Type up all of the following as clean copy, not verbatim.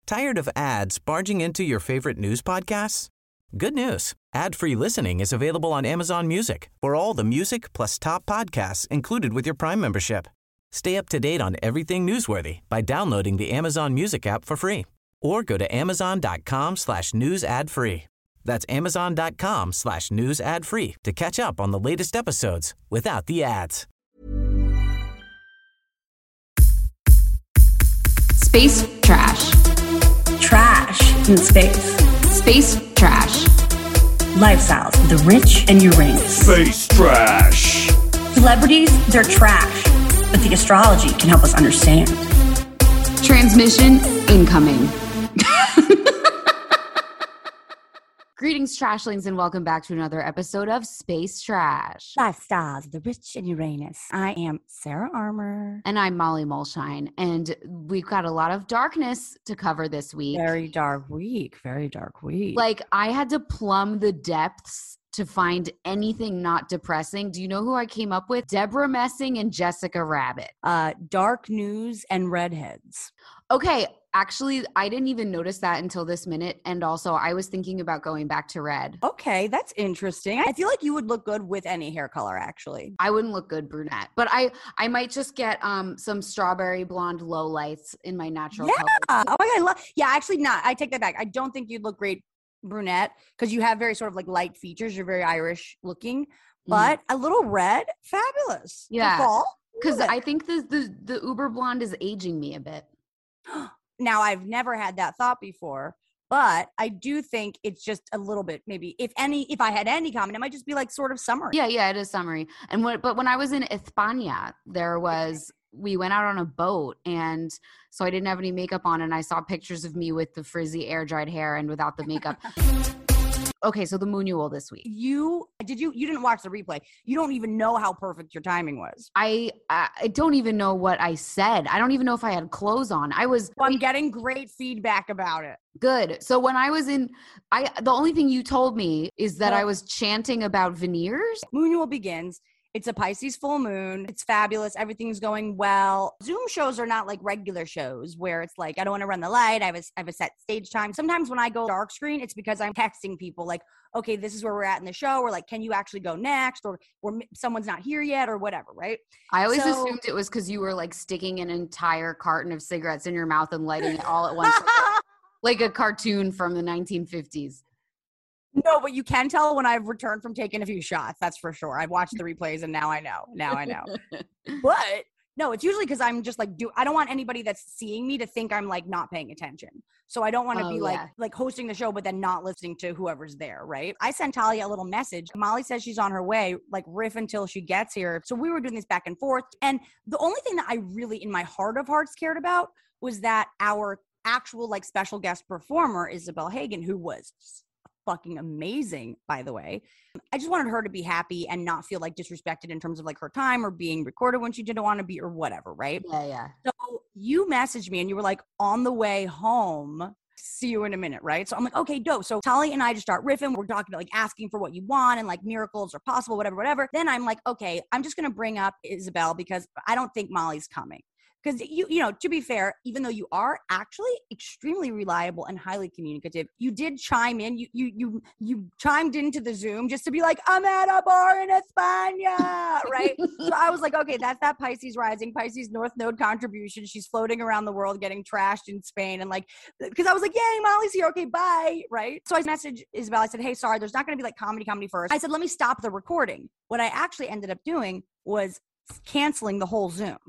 Tired of ads barging into your favorite news podcasts? Good news. Ad-free listening is available on Amazon Music for all the music plus top podcasts included with your Prime membership. Stay up to date on everything newsworthy by downloading the Amazon Music app for free or go to amazon.com/news ad free. That's amazon.com/news ad free to catch up on the latest episodes without the ads. Space trash. Trash in space. Space trash. Lifestyles of the rich and Uranus. Space trash. Celebrities, they're trash, but the astrology can help us understand. Transmission incoming. Greetings, Trashlings, and welcome back to another episode of Space Trash. Lifestyles of the rich and Uranus. I am Sarah Armour. And I'm Molly Mulshine, and we've got a lot of darkness to cover this week. Very dark week. Like, I had to plumb the depths to find anything not depressing. Do you know who I came up with? Deborah Messing and Jessica Rabbit. Dark news and redheads. Okay, actually, I didn't even notice that until this minute. And also, I was thinking about going back to red. Okay, that's interesting. I feel like you would look good with any hair color, actually. I wouldn't look good brunette, but I might just get some strawberry blonde low lights in my natural color. Oh my God, actually not. I take that back. I don't think you'd look great brunette because you have very sort of like light features. You're very Irish looking, but a little red, fabulous. Yeah, because I think the uber blonde is aging me a bit. Now, I've never had that thought before, but I do think it's just a little bit, maybe if I had any comment, it might just be like sort of summery. Yeah, it is summery. But when I was in España, we went out on a boat, and so I didn't have any makeup on, and I saw pictures of me with the frizzy air dried hair and without the makeup. Okay, so the Moonual this week. You didn't watch the replay. You don't even know how perfect your timing was. I don't even know what I said. I don't even know if I had clothes on. I'm getting great feedback about it. Good. So when I was the only thing you told me is that I was chanting about veneers. Moonual begins. It's a Pisces full moon. It's fabulous. Everything's going well. Zoom shows are not like regular shows where it's like, I don't want to run the light. I have a set stage time. Sometimes when I go dark screen, it's because I'm texting people like, okay, this is where we're at in the show. Or like, can you actually go next? Or someone's not here yet or whatever, right? I always assumed it was because you were like sticking an entire carton of cigarettes in your mouth and lighting it all at once. like a cartoon from the 1950s. No, but you can tell when I've returned from taking a few shots. That's for sure. I've watched the replays and now I know. But no, it's usually because I'm just like, I don't want anybody that's seeing me to think I'm like not paying attention. So I don't want to be like hosting the show, but then not listening to whoever's there, right? I sent Talia a little message. Molly says she's on her way, like riff until she gets here. So we were doing this back and forth. And the only thing that I really in my heart of hearts cared about was that our actual like special guest performer, Isabel Hagen, who was fucking amazing, by the way. I just wanted her to be happy and not feel like disrespected in terms of like her time or being recorded when she didn't want to be or whatever, right? Yeah. So you messaged me and you were like, on the way home, see you in a minute, right? So I'm like, okay, dope. So Talia and I just start riffing. We're talking about like asking for what you want and like miracles are possible, whatever. Then I'm like, okay, I'm just going to bring up Isabel because I don't think Molly's coming. Because you know, to be fair, even though you are actually extremely reliable and highly communicative, you did chime in. You chimed into the Zoom just to be like, I'm at a bar in España, right? So I was like, okay, that's that Pisces rising, Pisces North Node contribution. She's floating around the world, getting trashed in Spain, and like, because I was like, yay, Molly's here. Okay, bye, right? So I messaged Isabel. I said, hey, sorry, there's not going to be like comedy first. I said, let me stop the recording. What I actually ended up doing was canceling the whole Zoom.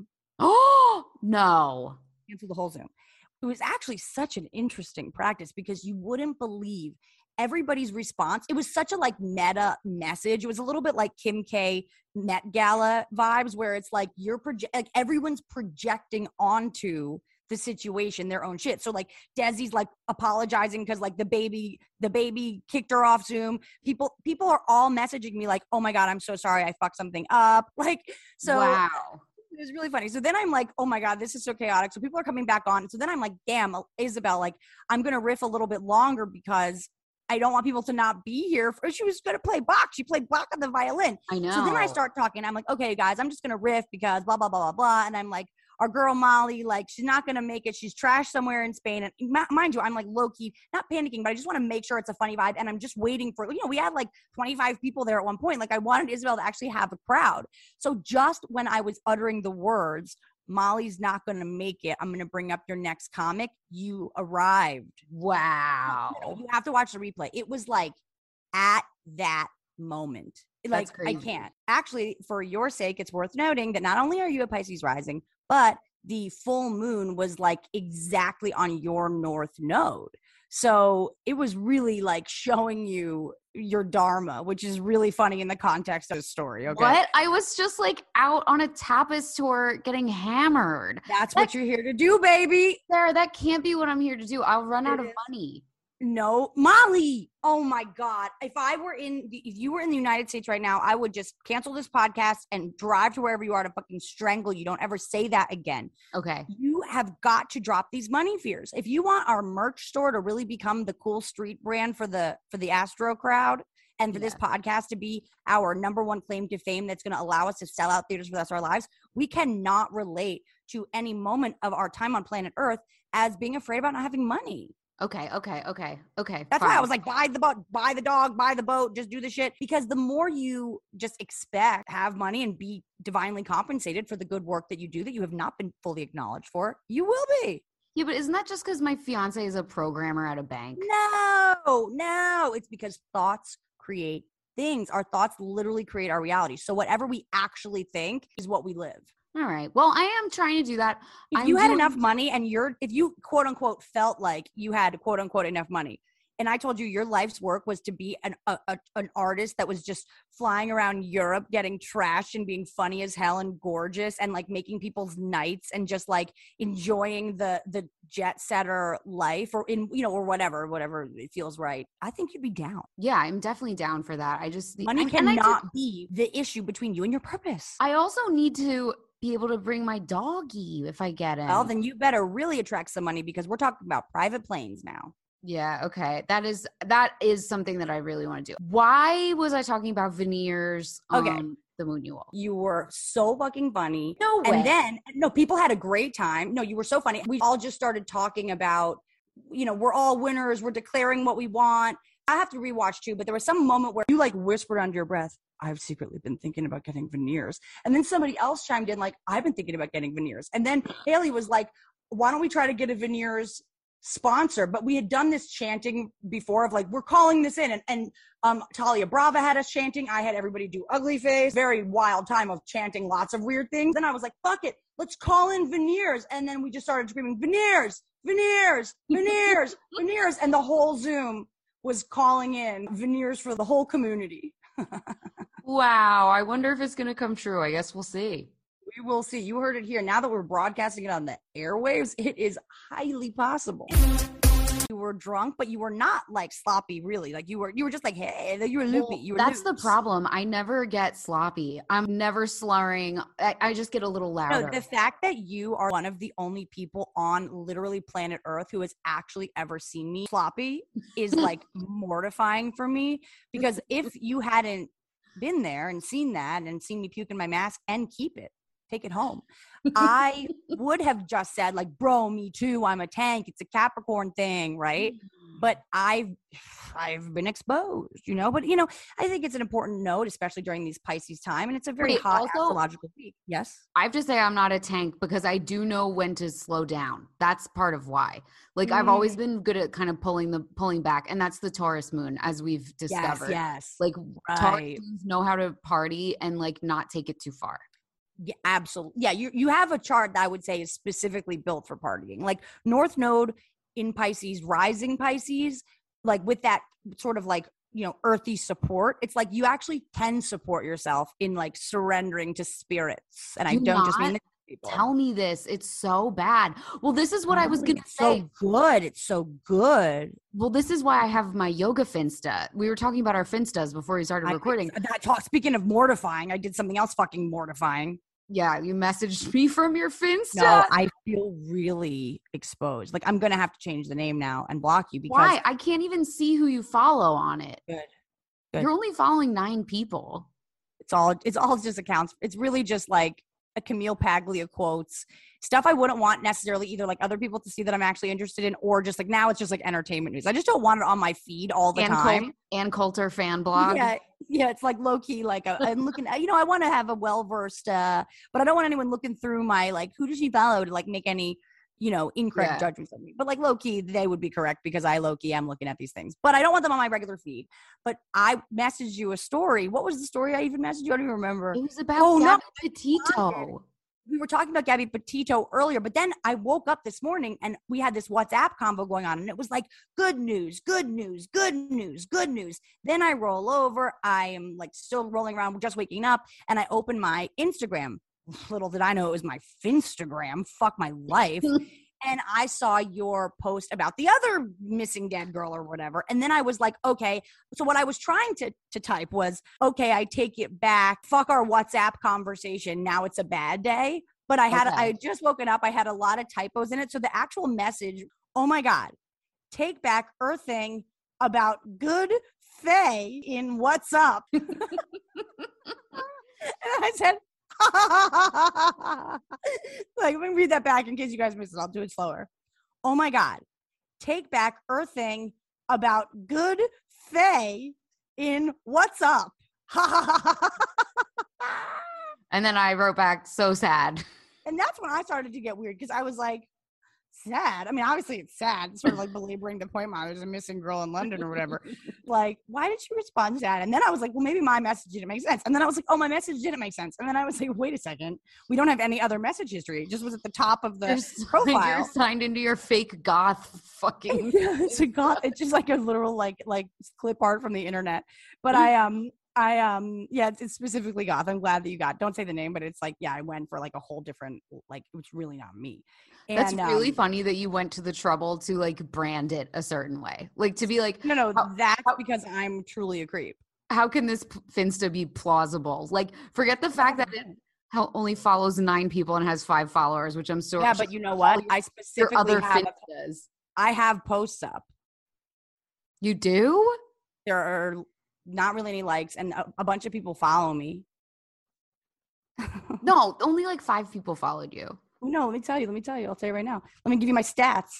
Oh, no. Cancel the whole Zoom. It was actually such an interesting practice because you wouldn't believe everybody's response. It was such a like meta message. It was a little bit like Kim K Met Gala vibes where it's like like everyone's projecting onto the situation their own shit. So like Desi's like apologizing because like the baby kicked her off Zoom. People are all messaging me like, oh my God, I'm so sorry I fucked something up. Like, so wow. It was really funny. So then I'm like, oh my God, this is so chaotic. So people are coming back on. So then I'm like, damn, Isabel, like I'm going to riff a little bit longer because I don't want people to not be here. She was going to play Bach. She played Bach on the violin. I know. So then I start talking. I'm like, okay, guys, I'm just going to riff because blah, blah, blah, blah, blah. And I'm like, our girl Molly, like, she's not going to make it. She's trashed somewhere in Spain. And mind you, I'm like low key, not panicking, but I just want to make sure it's a funny vibe. And I'm just waiting for, we had like 25 people there at one point. Like, I wanted Isabel to actually have a crowd. So just when I was uttering the words, Molly's not going to make it, I'm going to bring up your next comic, you arrived. Wow. You have to watch the replay. It was like at that moment. Like, I can't. Actually, for your sake, it's worth noting that not only are you a Pisces rising, but the full moon was like exactly on your north node. So it was really like showing you your dharma, which is really funny in the context of the story. Okay. What? I was just like out on a tapas tour getting hammered. That's what you're here to do, baby. Sarah, that can't be what I'm here to do. I'll run out of money. No, Molly. Oh my God. If you were in the United States right now, I would just cancel this podcast and drive to wherever you are to fucking strangle you. Don't ever say that again. Okay. You have got to drop these money fears. If you want our merch store to really become the cool street brand for the Astro crowd, and for this podcast to be our number one claim to fame that's going to allow us to sell out theaters for the rest of our lives, we cannot relate to any moment of our time on planet Earth as being afraid about not having money. Okay. That's why I was like, buy the boat, buy the dog, buy the boat, just do the shit. Because the more you just expect, have money and be divinely compensated for the good work that you do that you have not been fully acknowledged for, you will be. Yeah, but isn't that just because my fiance is a programmer at a bank? No. It's because thoughts create things. Our thoughts literally create our reality. So whatever we actually think is what we live. All right. Well, I am trying to do that. If you had enough money and if you quote unquote felt like you had quote unquote enough money, and I told you your life's work was to be an artist that was just flying around Europe, getting trashed and being funny as hell and gorgeous and like making people's nights and just like enjoying the jet setter life or or whatever it feels right. I think you'd be down. Yeah, I'm definitely down for that. Money cannot be the issue between you and your purpose. I also need to be able to bring my doggy if I get him. Well, then you better really attract some money because we're talking about private planes now. Yeah, okay. That is something that I really want to do. Why was I talking about veneers on the Moon Yule? You were so fucking funny. No way. And then, people had a great time. No, you were so funny. We all just started talking about, we're all winners. We're declaring what we want. I have to rewatch too, but there was some moment where you like whispered under your breath, I've secretly been thinking about getting veneers. And then somebody else chimed in like, I've been thinking about getting veneers. And then Haley was like, why don't we try to get a veneers sponsor? But we had done this chanting before of like, we're calling this in. And Talia Brava had us chanting. I had everybody do ugly face. Very wild time of chanting lots of weird things. Then I was like, fuck it. Let's call in veneers. And then we just started screaming, veneers, veneers, veneers, veneers. And the whole Zoom was calling in veneers for the whole community. Wow. I wonder if it's going to come true. I guess we'll see. We will see. You heard it here. Now that we're broadcasting it on the airwaves, it is highly possible. You were drunk, but you were not like sloppy, really. Like you were just like, hey, you were loopy. That's the problem. I never get sloppy. I'm never slurring. I just get a little louder. No, the fact that you are one of the only people on literally planet Earth who has actually ever seen me sloppy is like mortifying for me. Because if you hadn't been there and seen that and seen me puke in my mask and keep it, take it home, I would have just said like, bro, me too. I'm a tank. It's a Capricorn thing. Right. But I've been exposed, but I think it's an important note, especially during these Pisces time. And it's a very hot astrological week. Yes. I have to say I'm not a tank because I do know when to slow down. That's part of why. Like I've always been good at kind of pulling back. And that's the Taurus moon, as we've discovered. Yes. Like Taurus know how to party and like not take it too far. Yeah, absolutely. Yeah, you have a chart that I would say is specifically built for partying. Like North Node in Pisces, rising Pisces, like with that sort of like, earthy support. It's like you actually can support yourself in like surrendering to spirits. And I don't just mean the people. Tell me this. It's so bad. Well, this is what I was going to say. It's so good. Well, this is why I have my yoga Finsta. We were talking about our Finstas before we started recording. Speaking of mortifying, I did something else fucking mortifying. Yeah, you messaged me from your Finsta. No, I feel really exposed. Like I'm going to have to change the name now and block you because why? I can't even see who you follow on it. Good. You're only following 9 people. It's all just accounts. It's really just like a Camille Paglia quotes, stuff I wouldn't want necessarily either like other people to see that I'm actually interested in, or just like now it's just like entertainment news. I just don't want it on my feed all the time. Ann Coulter fan blog. Yeah, it's like low key. Like I'm looking, I want to have a well versed, but I don't want anyone looking through my like who does she follow to like make any incorrect judgments of me. But like low key, they would be correct because I low key am looking at these things. But I don't want them on my regular feed. But I messaged you a story. What was the story I even messaged you? I don't even remember. It was about Gabby Petito. We were talking about Gabby Petito earlier, but then I woke up this morning and we had this WhatsApp convo going on, and it was like good news, good news, good news, good news. Then I roll over. I am like still rolling around, just waking up, and I open my Instagram. Little did I know it was my Finstagram. Fuck my life. And I saw your post about the other missing dead girl or whatever. And then I was like, okay. So what I was trying to type was, okay, I take it back. Fuck our WhatsApp conversation. Now it's a bad day. But I had just woken up. I had a lot of typos in it. So the actual message, oh my God, take back Earthing about good Faye in What's Up. And I said, like, let me read that back in case you guys missed it. I'll do it slower. Oh my God. Take back Earthing about good Faye in What's Up. And then I wrote back, so sad. And that's when I started to get weird because I was like, sad. I mean, obviously it's sad. It's sort of like belaboring the point, Mom. There's a missing girl in London or whatever. Like, why did she respond to that? And then I was like, well, maybe my message didn't make sense. And then I was like, oh, my message didn't make sense. And then I was like, wait a second. We don't have any other message history. It just was at the top of the profile. You're signed into your fake goth fucking. Yeah, it's a goth. It's just like a literal like clip art from the internet. But it's specifically goth. I'm glad that you got. Don't say the name, but it's like, yeah, I went for like a whole different, like, it was really not me. And, that's really funny that you went to the trouble to like brand it a certain way, like to be like, no, that's because I'm truly a creep. How can this Finsta be plausible? Like, forget the fact that it only follows 9 people and has 5 followers, which I'm so yeah. But you know what? I specifically I have posts up. You do? There are not really any likes, and a bunch of people follow me. No, only like 5 people followed you. No, let me tell you. I'll tell you right now. Let me give you my stats.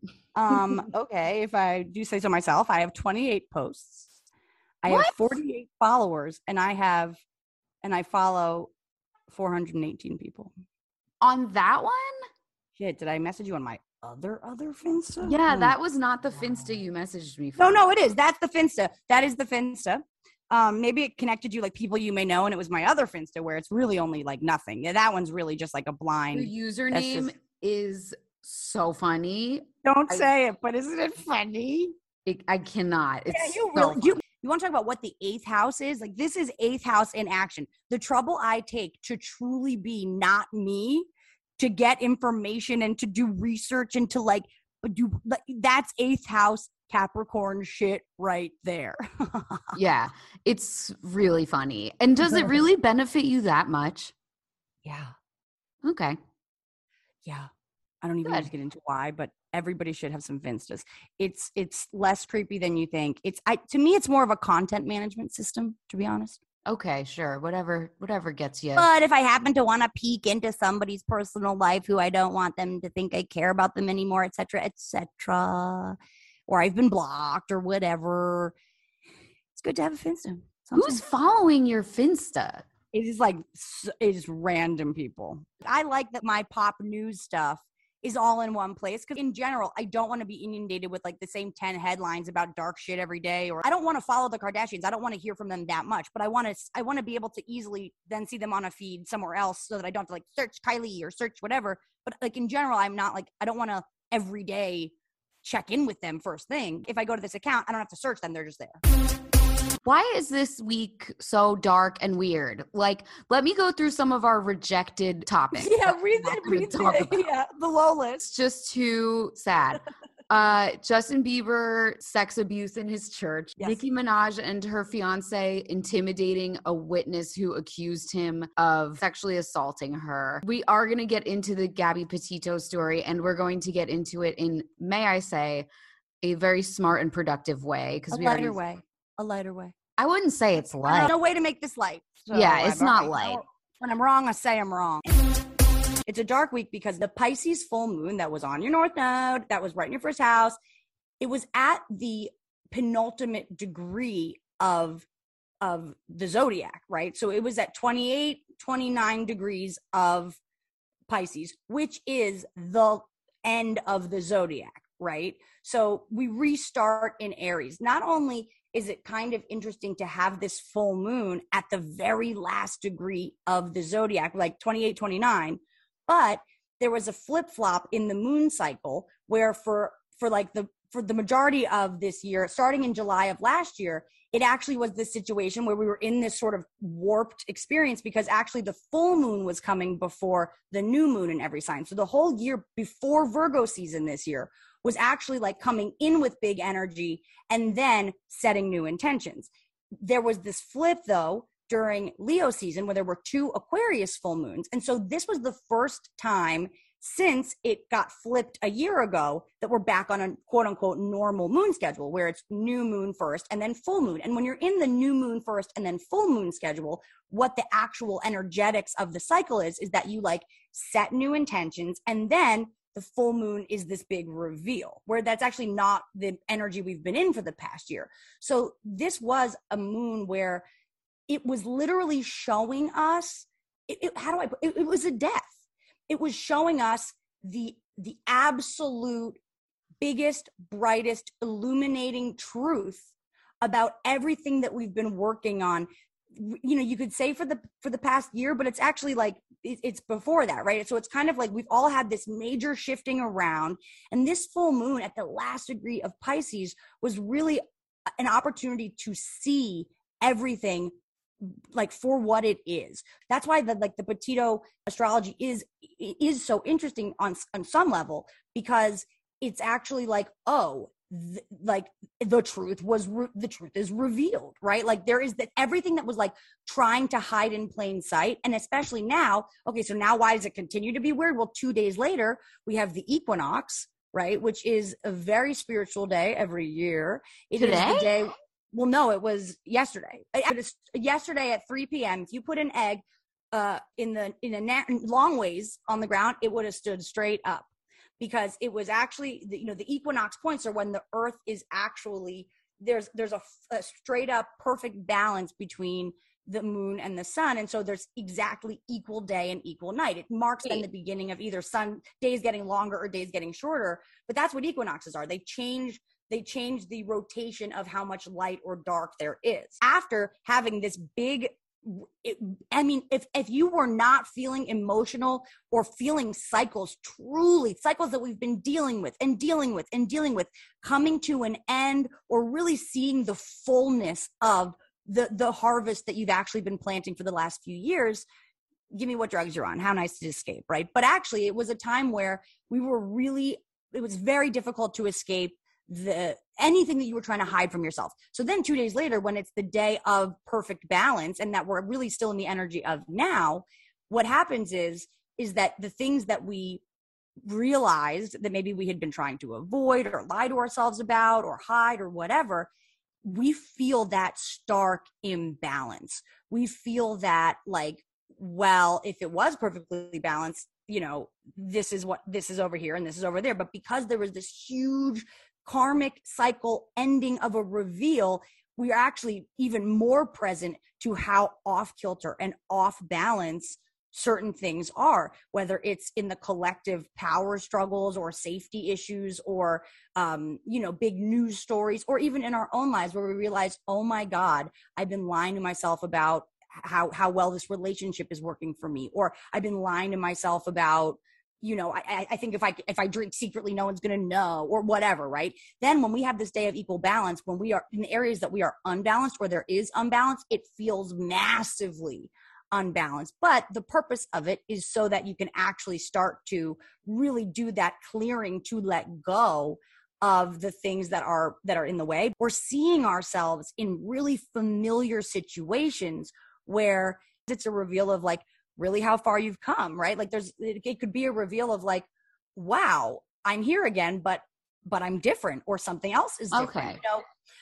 Okay, if I do say so myself, I have 28 posts. I have 48 followers, and I follow 418 people. On that one? Shit, did I message you on my other Finsta? Yeah, that was not the Finsta you messaged me for. No, it is. That's the Finsta. That is the Finsta. Maybe it connected you like people you may know, and it was my other Finsta where it's really only like nothing. Yeah, that one's really just like a blind. Your username is so funny. Don't say it, but isn't it funny? I cannot. It's you want to talk about what the 8th house is? Like, this is 8th house in action. The trouble I take to truly be not me, to get information and to do research and to like do, that's 8th house Capricorn shit right there. Yeah, it's really funny. And does it really benefit you that much? Yeah. Okay. Yeah. I don't even need to get into why, but everybody should have some Finstas. It's less creepy than you think. To me, it's more of a content management system, to be honest. Okay, sure. Whatever gets you. But if I happen to want to peek into somebody's personal life who I don't want them to think I care about them anymore, et cetera, or I've been blocked or whatever, it's good to have a Finsta. Who's following your Finsta? It is random people. I like that my pop news stuff is all in one place, because in general, I don't want to be inundated with like the same 10 headlines about dark shit every day, or I don't want to follow the Kardashians. I don't want to hear from them that much, but I want to be able to easily then see them on a feed somewhere else so that I don't have to like search Kylie or search whatever. But like in general, I'm not like, I don't want to every day check in with them first thing. If I go to this account, I don't have to search them. They're just there. Why is this week so dark and weird? Like, let me go through some of our rejected topics. Yeah, read it. Yeah, the low list. It's just too sad. Justin Bieber, sex abuse in his church. Yes. Nicki Minaj and her fiance intimidating a witness who accused him of sexually assaulting her. We are going to get into the Gabby Petito story, and we're going to get into it in, may I say, a very smart and productive way. A lighter way. A lighter way. I wouldn't say it's light. No way to make this light. So yeah, it's not light. When I'm wrong, I say I'm wrong. It's a dark week because the Pisces full moon that was on your North Node, that was right in your first house, it was at the penultimate degree of the zodiac, right? So it was at 28, 29 degrees of Pisces, which is the end of the zodiac, right? So we restart in Aries. Not only is it kind of interesting to have this full moon at the very last degree of the zodiac, like 28, 29, but there was a flip-flop in the moon cycle where for the majority of this year, starting in July of last year, it actually was this situation where we were in this sort of warped experience because actually the full moon was coming before the new moon in every sign. So the whole year before Virgo season this year was actually like coming in with big energy and then setting new intentions. There was this flip though during Leo season where there were 2 Aquarius full moons. And so this was the first time since it got flipped a year ago that we're back on a quote unquote normal moon schedule where it's new moon first and then full moon. And when you're in the new moon first and then full moon schedule, what the actual energetics of the cycle is that you like set new intentions and then the full moon is this big reveal where that's actually not the energy we've been in for the past year. So this was a moon where it was literally showing us, it was a death. It was showing us the absolute biggest, brightest, illuminating truth about everything that we've been working on. You know, you could say for the past year, but it's actually like it's before that, right? So it's kind of like we've all had this major shifting around, and this full moon at the last degree of Pisces was really an opportunity to see everything like for what it is. That's why the Petito astrology is so interesting on some level, because it's actually like, the truth is revealed, right? Like there is that everything that was like trying to hide in plain sight. And especially now, okay, so now why does it continue to be weird? Well, 2 days later, we have the equinox, right? Which is a very spiritual day every year. It is the day. Well, no, it was yesterday. It's yesterday at 3 p.m. If you put an egg in a long ways on the ground, it would have stood straight up, because it was actually the equinox points are when the Earth is actually there's a straight up perfect balance between the moon and the sun, and so there's exactly equal day and equal night. It marks then the beginning of either sun days getting longer or days getting shorter. But that's what equinoxes are. They change the rotation of how much light or dark there is. After having this big, if you were not feeling emotional or feeling cycles that we've been dealing with, coming to an end, or really seeing the fullness of the harvest that you've actually been planting for the last few years, give me what drugs you're on. How nice to escape, right? But actually, it was a time where it was very difficult to escape anything that you were trying to hide from yourself. So then 2 days later, when it's the day of perfect balance and that we're really still in the energy of now, what happens is that the things that we realized that maybe we had been trying to avoid or lie to ourselves about or hide or whatever, we feel that stark imbalance. We feel that like, well, if it was perfectly balanced, this is over here and this is over there. But because there was this huge karmic cycle ending of a reveal, we are actually even more present to how off kilter and off balance certain things are, whether it's in the collective power struggles or safety issues or, big news stories, or even in our own lives where we realize, oh my God, I've been lying to myself about how well this relationship is working for me. Or I've been lying to myself about, I think if I drink secretly, no one's going to know, or whatever, right? Then when we have this day of equal balance, when we are in the areas that we are unbalanced or there is unbalance, it feels massively unbalanced. But the purpose of it is so that you can actually start to really do that clearing to let go of the things that are in the way. We're seeing ourselves in really familiar situations where it's a reveal of like really how far you've come, right? Like it could be a reveal of like, wow, I'm here again, but I'm different, or something else is different. Okay.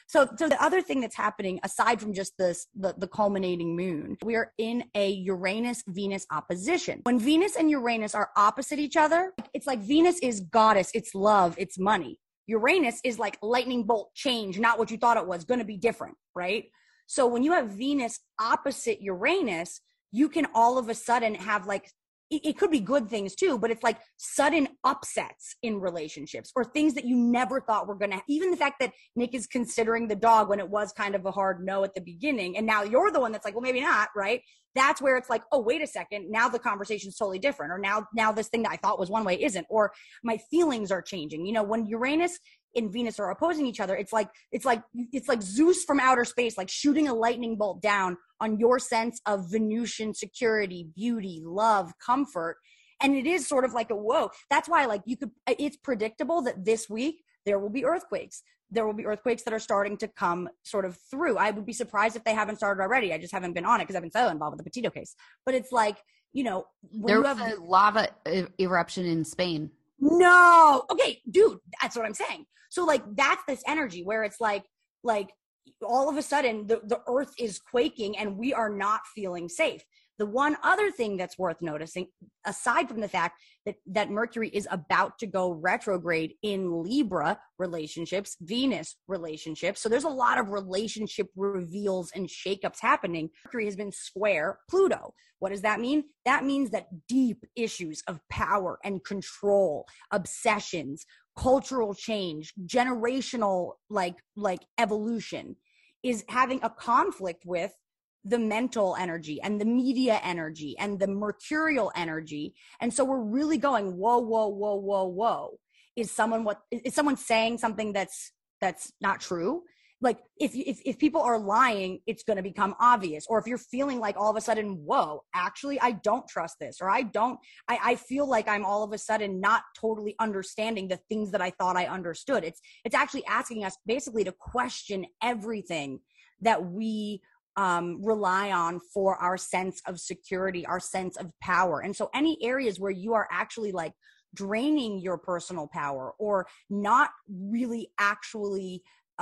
So the other thing that's happening, aside from just the culminating moon, we are in a Uranus-Venus opposition. When Venus and Uranus are opposite each other, it's like Venus is goddess, it's love, it's money. Uranus is like lightning bolt change, not what you thought it was, going to be different, right? So when you have Venus opposite Uranus, you can all of a sudden have like, it could be good things too, but it's like sudden upsets in relationships or things that you never thought were going to, even the fact that Nick is considering the dog when it was kind of a hard no at the beginning. And now you're the one that's like, well, maybe not, right? That's where it's like, oh, wait a second. Now the conversation's totally different. Or now this thing that I thought was one way isn't, or my feelings are changing. You know, when Uranus and Venus are opposing each other, it's like Zeus from outer space, like shooting a lightning bolt down on your sense of Venusian security, beauty, love, comfort. And it is sort of like a whoa. That's why it's predictable that this week there will be earthquakes. There will be earthquakes that are starting to come sort of through. I would be surprised if they haven't started already. I just haven't been on it because I've been so involved with the Petito case. But it's like, you know, there was a lava eruption in Spain. No. Okay, dude, that's what I'm saying. So like, that's this energy where it's like all of a sudden the earth is quaking and we are not feeling safe. The one other thing that's worth noticing, aside from the fact that Mercury is about to go retrograde in Libra relationships, Venus relationships. So there's a lot of relationship reveals and shakeups happening. Mercury has been square Pluto. What does that mean? That means that deep issues of power and control, obsessions, cultural change, generational like evolution is having a conflict with the mental energy and the media energy and the mercurial energy. And so we're really going, whoa, whoa, whoa, whoa, whoa. Is someone saying something that's not true? Like if people are lying, it's going to become obvious. Or if you're feeling like all of a sudden, whoa, actually, I don't trust this, or I feel like I'm all of a sudden not totally understanding the things that I thought I understood. It's actually asking us basically to question everything that we rely on for our sense of security, our sense of power. And so any areas where you are actually like draining your personal power or not really actually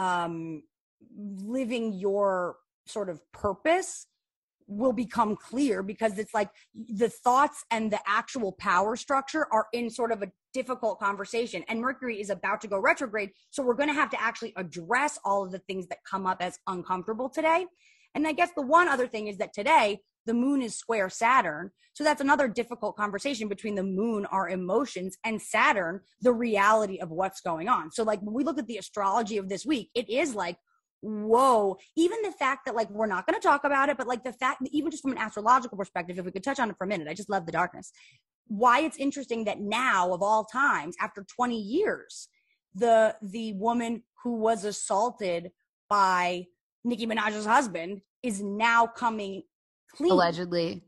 living your sort of purpose will become clear, because it's like the thoughts and the actual power structure are in sort of a difficult conversation, and Mercury is about to go retrograde. So we're going to have to actually address all of the things that come up as uncomfortable today. And I guess the one other thing is that today the moon is square Saturn. So that's another difficult conversation between the moon, our emotions, and Saturn, the reality of what's going on. So like when we look at the astrology of this week, it is like, whoa, even the fact that like, we're not going to talk about it, but like the fact that even just from an astrological perspective, if we could touch on it for a minute, I just love the darkness. Why it's interesting that now of all times, after 20 years, the woman who was assaulted by Nicki Minaj's husband is now coming clean. Allegedly.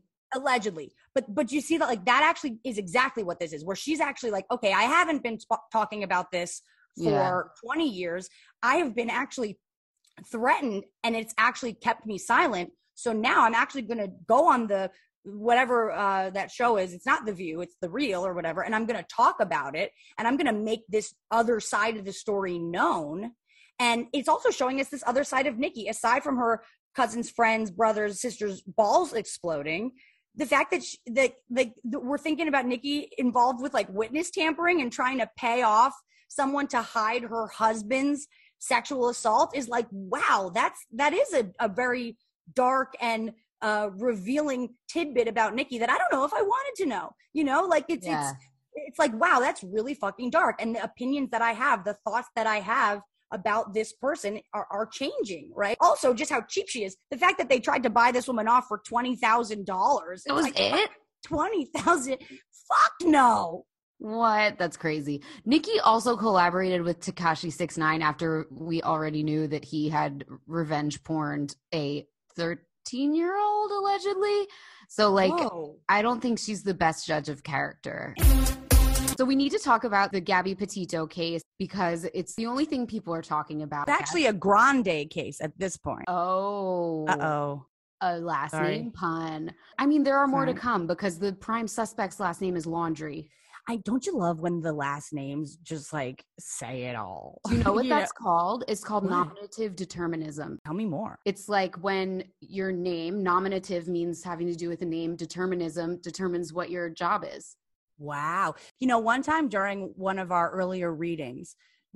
But you see that like that actually is exactly what this is, where she's actually like, okay, I haven't been talking about this for 20 years. I have been actually threatened and it's actually kept me silent. So now I'm actually going to go on the whatever that show is. It's not The View, it's The Real or whatever. And I'm going to talk about it and I'm going to make this other side of the story known. And it's also showing us this other side of Nicki, aside from her cousins, friends, brothers, sisters, balls exploding. The fact that we're thinking about Nicki involved with like witness tampering and trying to pay off someone to hide her husband's sexual assault is like, wow, that is a very dark and revealing tidbit about Nicki that I don't know if I wanted to know. You know, like it's like, wow, that's really fucking dark. And the opinions that I have, the thoughts that I have about this person are changing, right? Also, just how cheap she is. The fact that they tried to buy this woman off for $20,000. That was like, it? $20,000? Fuck no. What? That's crazy. Nicki also collaborated with Tekashi 6ix9ine after we already knew that he had revenge porned a 13-year-old allegedly. So like, whoa. I don't think she's the best judge of character. So we need to talk about the Gabby Petito case because it's the only thing people are talking about. It's actually a grande case at this point. Oh. Uh-oh. A last name pun. I mean, there are more to come because the prime suspect's last name is Laundrie. don't you love when the last names just like say it all? Do you know what that's called? It's called What? nominative determinism. Tell me more. It's like when your name, nominative means having to do with a name, determinism determines what your job is. Wow. One time during one of our earlier readings,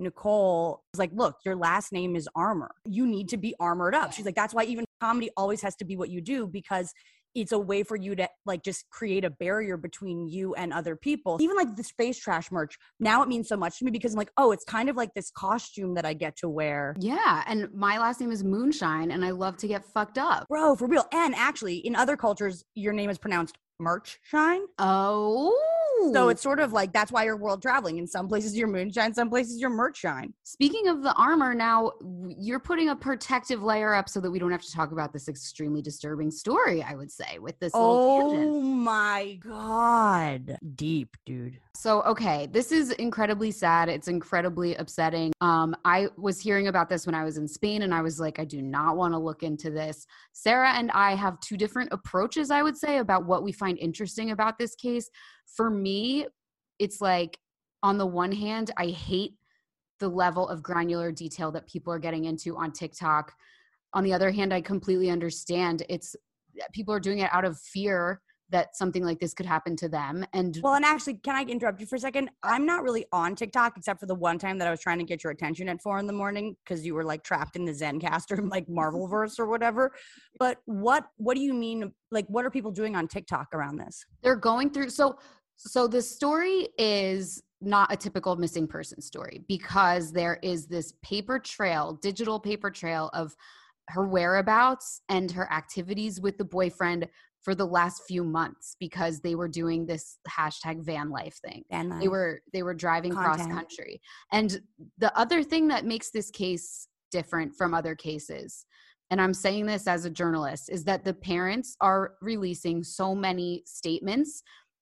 Nicole was like, look, your last name is Armor. You need to be armored up. She's like, that's why even comedy always has to be what you do, because it's a way for you to like just create a barrier between you and other people. Even like the Space Trash merch, now it means so much to me because I'm like, oh, it's kind of like this costume that I get to wear. Yeah. And my last name is Moonshine and I love to get fucked up. Bro, for real. And actually, in other cultures, your name is pronounced Merch Shine. Oh. So it's sort of like, that's why you're world traveling. In some places you're Moonshine, some places you're Merch Shine. Speaking of the armor, now you're putting a protective layer up so that we don't have to talk about this extremely disturbing story, I would say, with this little tangent. Oh my God. Deep, dude. So, okay, this is incredibly sad. It's incredibly upsetting. I was hearing about this when I was in Spain and I was like, I do not want to look into this. Sarah and I have two different approaches, I would say, about what we find interesting about this case. For me, it's like, on the one hand, I hate the level of granular detail that people are getting into on TikTok. On the other hand, I completely understand people are doing it out of fear that something like this could happen to them. And actually, can I interrupt you for a second? I'm not really on TikTok except for the one time that I was trying to get your attention at 4 a.m. because you were like trapped in the Zencaster, like Marvelverse or whatever. But what do you mean? Like, what are people doing on TikTok around this? they're going through. So the story is not a typical missing person story because there is this digital paper trail of her whereabouts and her activities with the boyfriend for the last few months because they were doing this hashtag van life thing. Van life. They were driving cross Content. country. And the other thing that makes this case different from other cases, and I'm saying this as a journalist, is that the parents are releasing so many statements,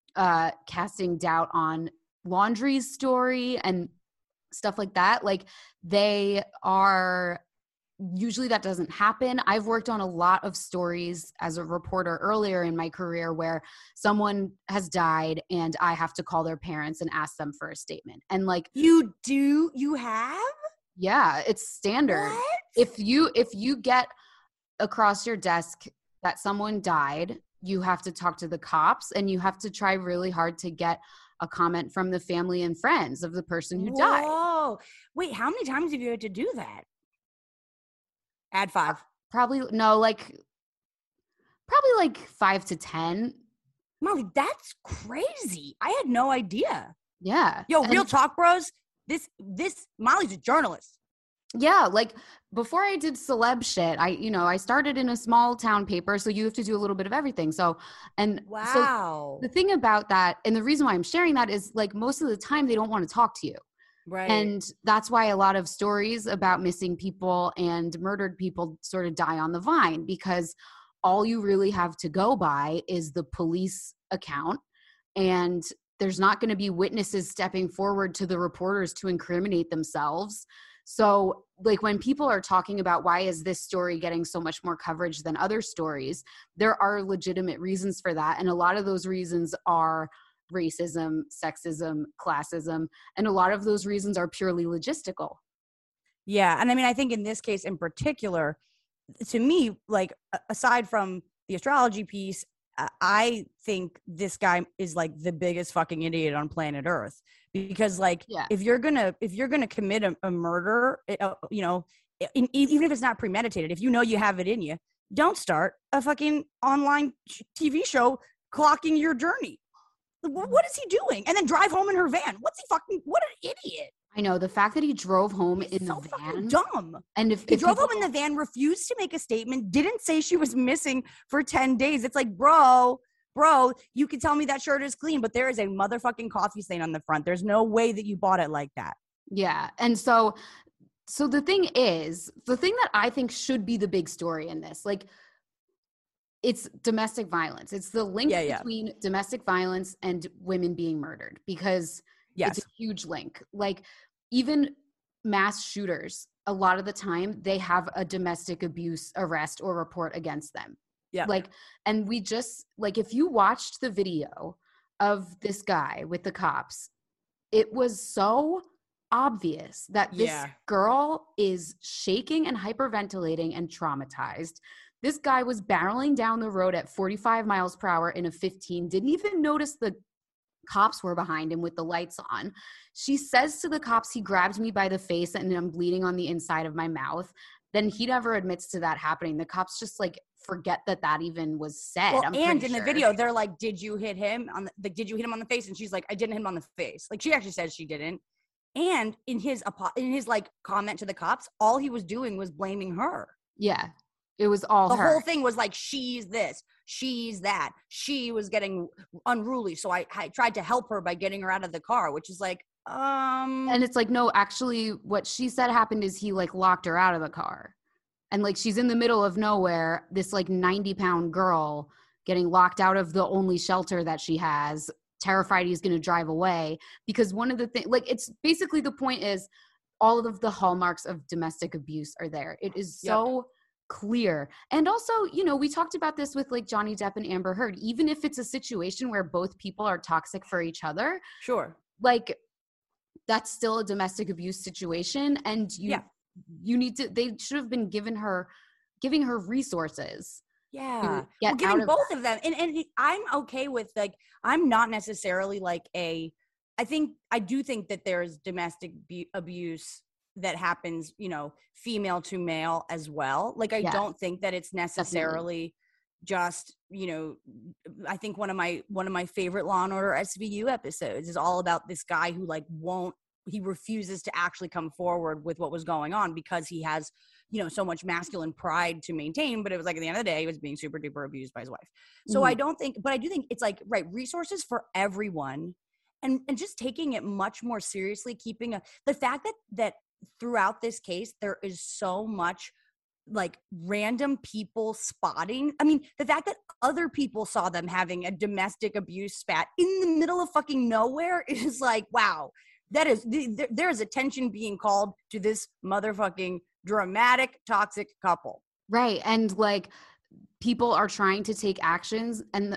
casting doubt on Laundrie's story and stuff like that. Like usually that doesn't happen. I've worked on a lot of stories as a reporter earlier in my career where someone has died and I have to call their parents and ask them for a statement. And like, You have? yeah, it's standard. What? If you get across your desk that someone died, you have to talk to the cops and you have to try really hard to get a comment from the family and friends of the person who died. Whoa. Wait, how many times have you had to do that? Add 5. Probably like 5 to 10. Molly, that's crazy. I had no idea. Yeah. Yo, real talk, bros. This Molly's a journalist. Yeah, like before I did celeb shit, I started in a small town paper, so you have to do a little bit of everything. So Wow. the thing about that, and the reason why I'm sharing that is like most of the time they don't want to talk to you. Right. And that's why a lot of stories about missing people and murdered people sort of die on the vine, because all you really have to go by is the police account. And there's not going to be witnesses stepping forward to the reporters to incriminate themselves. So like when people are talking about why is this story getting so much more coverage than other stories, there are legitimate reasons for that. And a lot of those reasons are racism, sexism, classism, and a lot of those reasons are purely logistical. Yeah. And I mean, I think in this case in particular, to me, like aside from the astrology piece, I think this guy is like the biggest fucking idiot on planet Earth, because like if you're gonna commit a murder, even if it's not premeditated, if you know you have it in you, don't start a fucking online TV show clocking your journey. What is he doing? And then drive home in her van. What an idiot. I know, the fact that he drove home He's in so the fucking van. dumb. And if he drove home in the van, refused to make a statement, didn't say she was missing for 10 days. It's like, bro, you can tell me that shirt is clean, but there is a motherfucking coffee stain on the front. There's no way that you bought it like that. Yeah. And so the thing that I think should be the big story in this, like, it's domestic violence. It's the link between domestic violence and women being murdered, because it's a huge link. Like even mass shooters, a lot of the time they have a domestic abuse arrest or report against them. Yeah. Like, and we just like, if you watched the video of this guy with the cops, it was so obvious that this girl is shaking and hyperventilating and traumatized. This guy was barreling down the road at 45 miles per hour in a 15, didn't even notice the cops were behind him with the lights on. She says to the cops, he grabbed me by the face and I'm bleeding on the inside of my mouth. Then he never admits to that happening. The cops just like forget that even was said. Well, and in the video, they're like, did you hit him on did you hit him on the face? And she's like, I didn't hit him on the face. Like, she actually says she didn't. And in his like comment to the cops, all he was doing was blaming her. Yeah. It was all the her. whole thing was like, she's this, she's that. She was getting unruly. So I tried to help her by getting her out of the car, which is like, And it's like, no, actually what she said happened is he like locked her out of the car. And like, she's in the middle of nowhere, this like 90-pound girl getting locked out of the only shelter that she has, terrified he's going to drive away. Because one of the things, like, it's basically the point is all of the hallmarks of domestic abuse are there. It is so clear. And also, you know, we talked about this with like Johnny Depp and Amber Heard. Even if it's a situation where both people are toxic for each other, sure, like that's still a domestic abuse situation. And you need to, they should have been giving her resources. Yeah. Well, giving both of them. And I'm okay with like, I'm not necessarily like I do think that there's domestic abuse that happens, you know, female to male as well. Like, I don't think that it's necessarily just, you know, I think one of my favorite Law and Order SVU episodes is all about this guy who like he refuses to actually come forward with what was going on because he has, you know, so much masculine pride to maintain, but it was like at the end of the day, he was being super duper abused by his wife. So I do think it's like, right, resources for everyone and just taking it much more seriously, keeping the fact that throughout this case, there is so much like random people spotting. I mean, the fact that other people saw them having a domestic abuse spat in the middle of fucking nowhere is like, wow, that is, there is attention being called to this motherfucking dramatic, toxic couple. Right. And like people are trying to take action and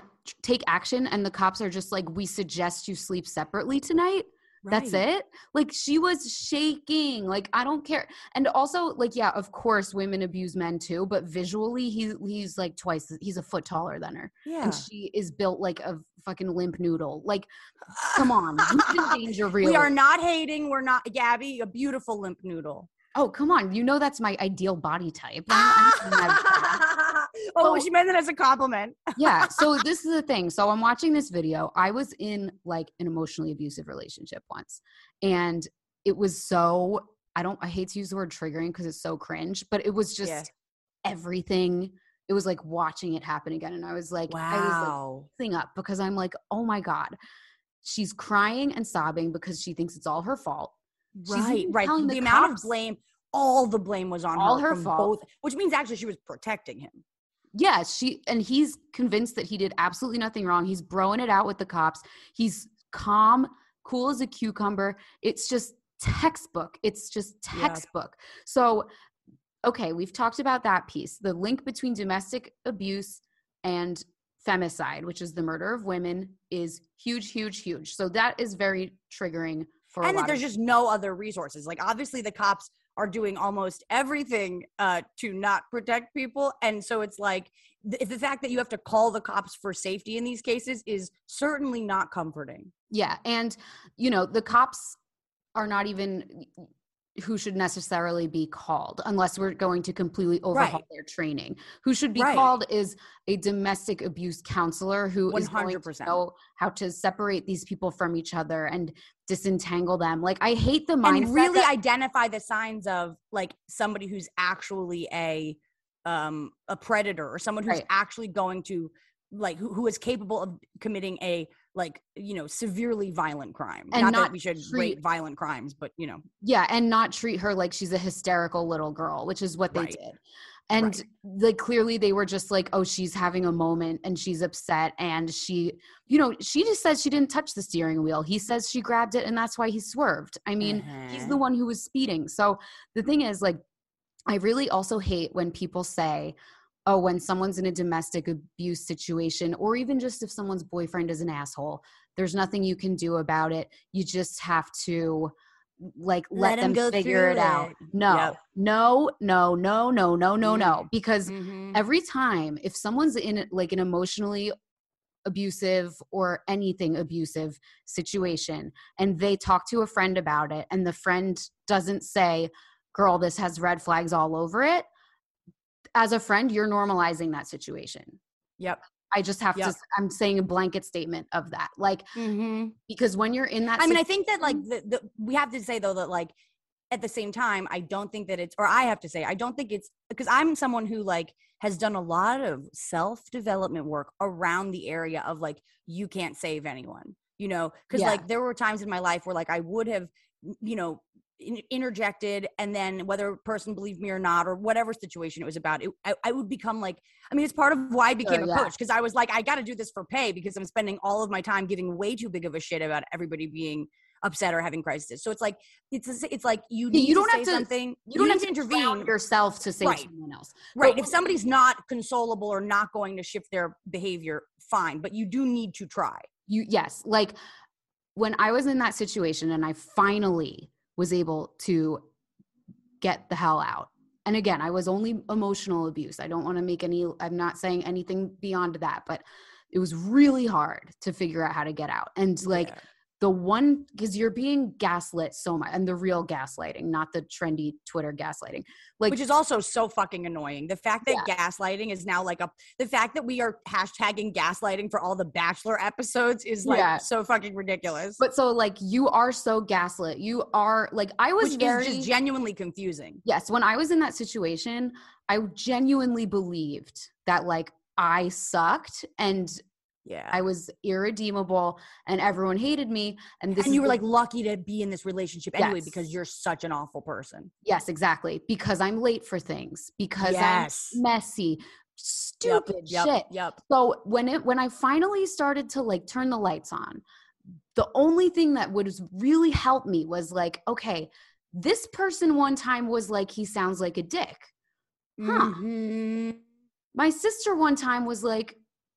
the cops are just like, we suggest you sleep separately tonight. Right. That's it. Like she was shaking. Like, I don't care. And also like, yeah, of course women abuse men too, but visually he's like he's a foot taller than her. Yeah. And she is built like a fucking limp noodle. Like, come on. Who's in danger really? We are not hating. We're not, Gabby, a beautiful limp noodle. Oh, come on. You know that's my ideal body type. Oh, she meant it as a compliment. Yeah. So this is the thing. So I'm watching this video. I was in like an emotionally abusive relationship once. And it was so, I hate to use the word triggering because it's so cringe, but it was just everything. It was like watching it happen again. And I was like, I was like up because I'm like, oh my God, she's crying and sobbing because she thinks it's all her fault. Right. The amount of blame, all the blame was on all her fault. Both, which means actually she was protecting him. Yeah, and he's convinced that he did absolutely nothing wrong. He's broing it out with the cops. He's calm, cool as a cucumber. It's just textbook. So, okay, we've talked about that piece. The link between domestic abuse and femicide, which is the murder of women, is huge, huge, huge. So that is very triggering for a lot. And that there's just no other resources. Like, obviously the cops are doing almost everything to not protect people. And so it's like the fact that you have to call the cops for safety in these cases is certainly not comforting. Yeah. And, you know, the cops are not even who should necessarily be called unless we're going to completely overhaul their training. Who should be called is a domestic abuse counselor who 100%. Is going to know how to separate these people from each other and disentangle them. Like, I hate the mindset. And really identify the signs of like somebody who's actually a predator or someone who's actually going to like, who is capable of committing a, like, you know, severely violent crime. And not that we should rate violent crimes, but, you know. Yeah, and not treat her like she's a hysterical little girl, which is what they did. And like clearly they were just like, oh, she's having a moment and she's upset. And she, you know, she just says she didn't touch the steering wheel. He says she grabbed it and that's why he swerved. I mean, he's the one who was speeding. So the thing is, like, I really also hate when people say, oh, when someone's in a domestic abuse situation, or even just if someone's boyfriend is an asshole, There's nothing you can do about it. You just have to like let them go figure it out. No, no, no, no, no, no, no, no. Because every time if someone's in like an emotionally abusive or anything abusive situation and they talk to a friend about it and the friend doesn't say, girl, this has red flags all over it, as a friend, you're normalizing that situation. Yep. I just have to, I'm saying a blanket statement of that. Like, because when you're in that, I mean, I think that like we have to say though, that like at the same time, I don't think that it's, or I have to say, I don't think it's, because I'm someone who like has done a lot of self-development work around the area of like, you can't save anyone, you know, because like there were times in my life where like I would have, you know, interjected, and then whether a person believed me or not, or whatever situation it was about, I would become like, I mean, it's part of why I became a coach, because I was like, I got to do this for pay because I'm spending all of my time giving way too big of a shit about everybody being upset or having crisis. So it's like it's like you need to say something. You don't have to intervene yourself to save someone else. Right. But if somebody's not consolable or not going to shift their behavior, fine, but you do need to try. Yes, like when I was in that situation and I finally was able to get the hell out. And again, I was only emotional abuse. I don't want to make I'm not saying anything beyond that, but it was really hard to figure out how to get out. And like the one, because you're being gaslit so much, and the real gaslighting, not the trendy Twitter gaslighting. Like, which is also so fucking annoying. The fact that gaslighting is now like the fact that we are hashtagging gaslighting for all the Bachelor episodes is like so fucking ridiculous. But so like you are so gaslit. You are like, I was which is just genuinely confusing. Yes. When I was in that situation, I genuinely believed that like I sucked and I was irredeemable and everyone hated me. And you were like lucky to be in this relationship anyway, because you're such an awful person. Yes, exactly. Because I'm late for things, because I'm messy, stupid shit. So when I finally started to like turn the lights on, the only thing that would really help me was like, okay, this person one time was like, he sounds like a dick. My sister one time was like,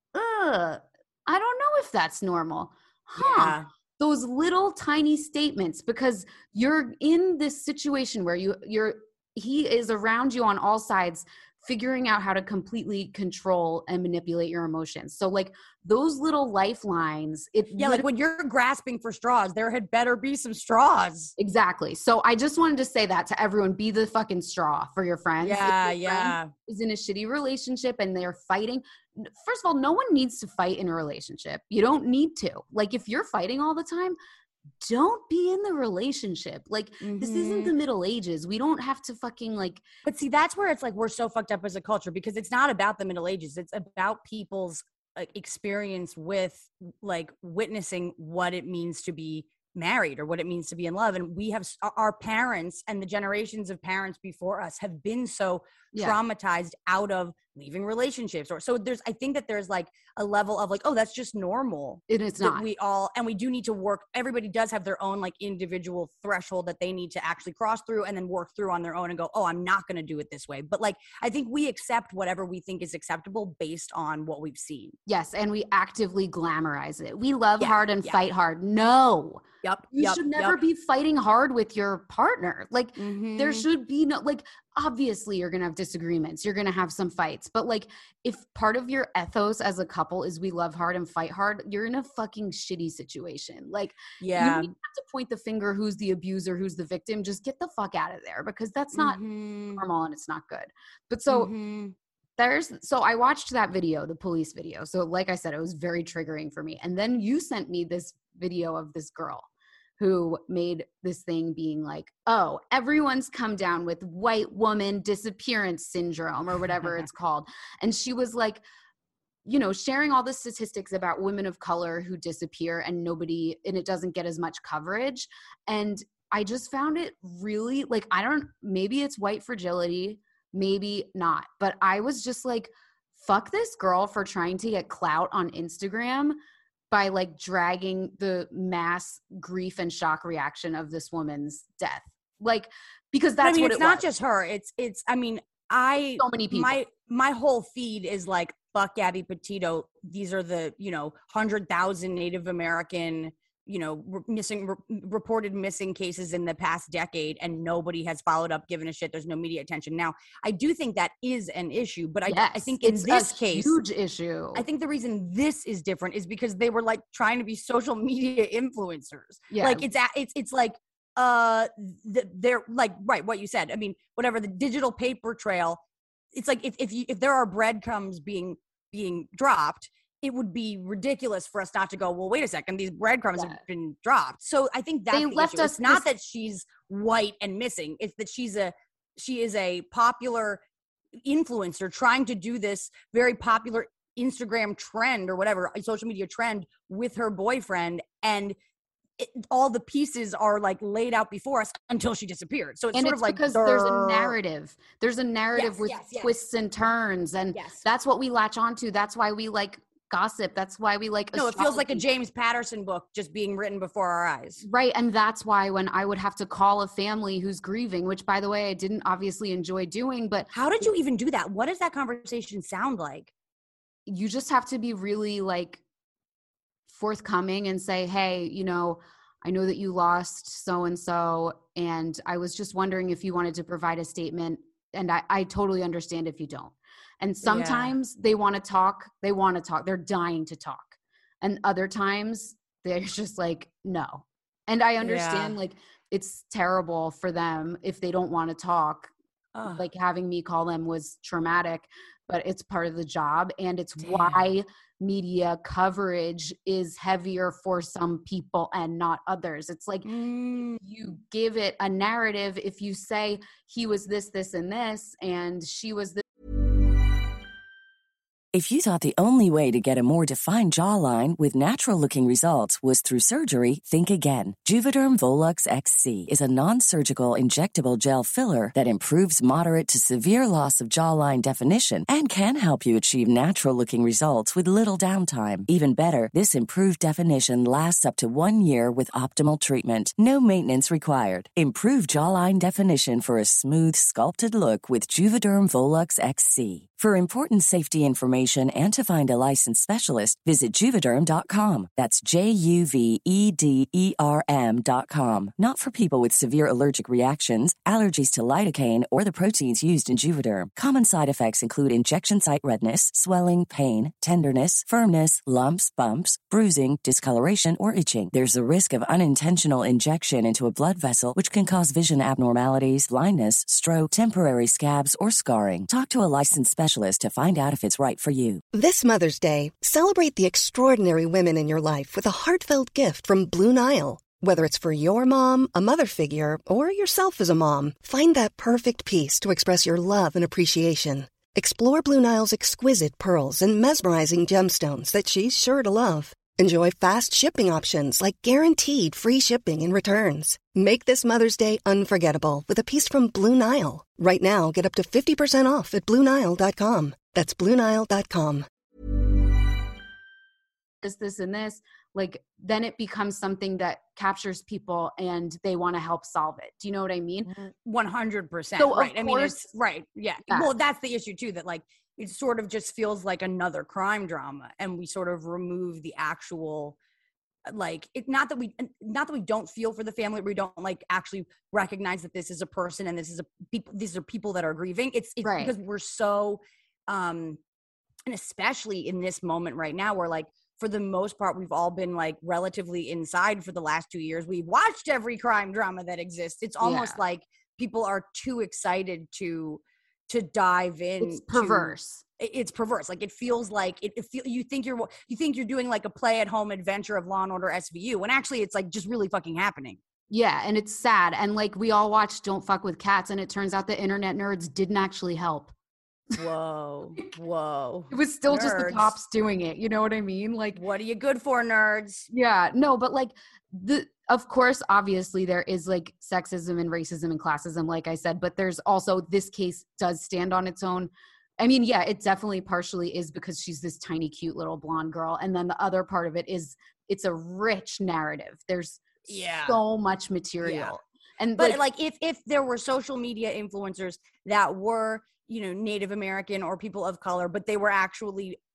I don't know if that's normal. Those little tiny statements, because you're in this situation where he is around you on all sides, figuring out how to completely control and manipulate your emotions. So like those little lifelines. Like when you're grasping for straws, there had better be some straws. Exactly. So I just wanted to say that to everyone, be the fucking straw for your friends. If your friend is in a shitty relationship and they're fighting. First of all, no one needs to fight in a relationship. You don't need to. Like if you're fighting all the time, don't be in the relationship. Like this isn't the Middle Ages. We don't have to fucking like. But see, that's where it's like we're so fucked up as a culture, because it's not about the Middle Ages. It's about people's experience with like witnessing what it means to be married or what it means to be in love. And we have our parents and the generations of parents before us have been so traumatized out of leaving relationships, or so I think that there's like a level of like, oh, that's just normal. It's not. We do need to work. Everybody does have their own like individual threshold that they need to actually cross through and then work through on their own and go, oh, I'm not going to do it this way. But like, I think we accept whatever we think is acceptable based on what we've seen. Yes. And we actively glamorize it. We love hard and fight hard. No. You should never be fighting hard with your partner. Like there should be no, like, obviously you're going to have disagreements. You're going to have some fights, but like if part of your ethos as a couple is we love hard and fight hard, you're in a fucking shitty situation. Like you don't have to point the finger who's the abuser, who's the victim. Just get the fuck out of there, because that's not normal and it's not good. But so so I watched that video, the police video. So like I said, it was very triggering for me. And then you sent me this video of this girl who made this thing being like, oh, everyone's come down with white woman disappearance syndrome or whatever it's called. And she was like, you know, sharing all the statistics about women of color who disappear and it doesn't get as much coverage. And I just found it really like, maybe it's white fragility, maybe not. But I was just like, fuck this girl for trying to get clout on Instagram by like dragging the mass grief and shock reaction of this woman's death. Like, because that's what it's not just her. It's, I mean, so many people. My whole feed is like, fuck Gabby Petito, these are the, 100,000 Native American, reported missing cases in the past decade, and nobody has followed up, given a shit. There's no media attention. Now, I do think that is an issue, but I think in this case, huge issue. I think the reason this is different is because they were like trying to be social media influencers. Yeah. Like it's like, they're like, right, what you said. I mean, whatever, the digital paper trail, it's like if there are breadcrumbs being dropped, it would be ridiculous for us not to go, well, wait a second, these breadcrumbs have been dropped. So I think that's the issue. It's not that she's white and missing. It's that she is a popular influencer trying to do this very popular Instagram trend or whatever, a social media trend with her boyfriend. And all the pieces are like laid out before us until she disappeared. So it's like because there's a narrative. There's a narrative with twists and turns. And that's what we latch onto. That's why we like gossip. That's why we like it feels like a James Patterson book just being written before our eyes. Right. And that's why when I would have to call a family who's grieving, which by the way, I didn't obviously enjoy doing, but how did you even do that? What does that conversation sound like? You just have to be really like forthcoming and say, hey, I know that you lost so-and-so, and I was just wondering if you wanted to provide a statement. And I totally understand if you don't. And sometimes they want to talk. They're dying to talk. And other times they're just like, no. And I understand like it's terrible for them if they don't want to talk. Like having me call them was traumatic, but it's part of the job. And it's why media coverage is heavier for some people and not others. It's like you give it a narrative. If you say he was this, this, and this, and she was this. If you thought the only way to get a more defined jawline with natural-looking results was through surgery, think again. Juvederm Volux XC is a non-surgical injectable gel filler that improves moderate to severe loss of jawline definition and can help you achieve natural-looking results with little downtime. Even better, this improved definition lasts up to 1 year with optimal treatment. No maintenance required. Improve jawline definition for a smooth, sculpted look with Juvederm Volux XC. For important safety information and to find a licensed specialist, visit Juvederm.com. That's Juvederm.com. Not for people with severe allergic reactions, allergies to lidocaine, or the proteins used in Juvederm. Common side effects include injection site redness, swelling, pain, tenderness, firmness, lumps, bumps, bruising, discoloration, or itching. There's a risk of unintentional injection into a blood vessel, which can cause vision abnormalities, blindness, stroke, temporary scabs, or scarring. Talk to a licensed specialist to find out if it's right for you. This Mother's Day, celebrate the extraordinary women in your life with a heartfelt gift from Blue Nile. Whether it's for your mom, a mother figure, or yourself as a mom, find that perfect piece to express your love and appreciation. Explore Blue Nile's exquisite pearls and mesmerizing gemstones that she's sure to love. Enjoy fast shipping options like guaranteed free shipping and returns. Make this Mother's Day unforgettable with a piece from Blue Nile. Right now, get up to 50% off at BlueNile.com. That's BlueNile.com. This, and this, like, then it becomes something that captures people and they want to help solve it. Do you know what I mean? 100%. So right. I mean, it's right. Yeah. Well, that's the issue too, that like, it sort of just feels like another crime drama, and we sort of remove the actual, like, it, not that we don't feel for the family, we don't like actually recognize that this is a person and these are people that are grieving. It's right. Because we're so, and especially in this moment right now, where like, for the most part, we've all been like relatively inside for the last 2 years. We've watched every crime drama that exists. It's almost like people are too excited to dive in. It's perverse. It's perverse. Like, it feels like you think you're doing like a play at home adventure of Law and Order SVU, when actually it's like just really fucking happening. Yeah. And it's sad. And like, we all watched Don't Fuck with Cats, and it turns out the internet nerds didn't actually help. Whoa. It was still nerds. Just the cops doing it. You know what I mean? Like, what are you good for, nerds? Yeah, no, but like of course, obviously there is like sexism and racism and classism, like I said, but there's also, this case does stand on its own. I mean, yeah, it definitely partially is because she's this tiny, cute little blonde girl. And then the other part of it is it's a rich narrative. There's so much material. Yeah. And but like if there were social media influencers that were, you know, Native American or people of color, but they were actually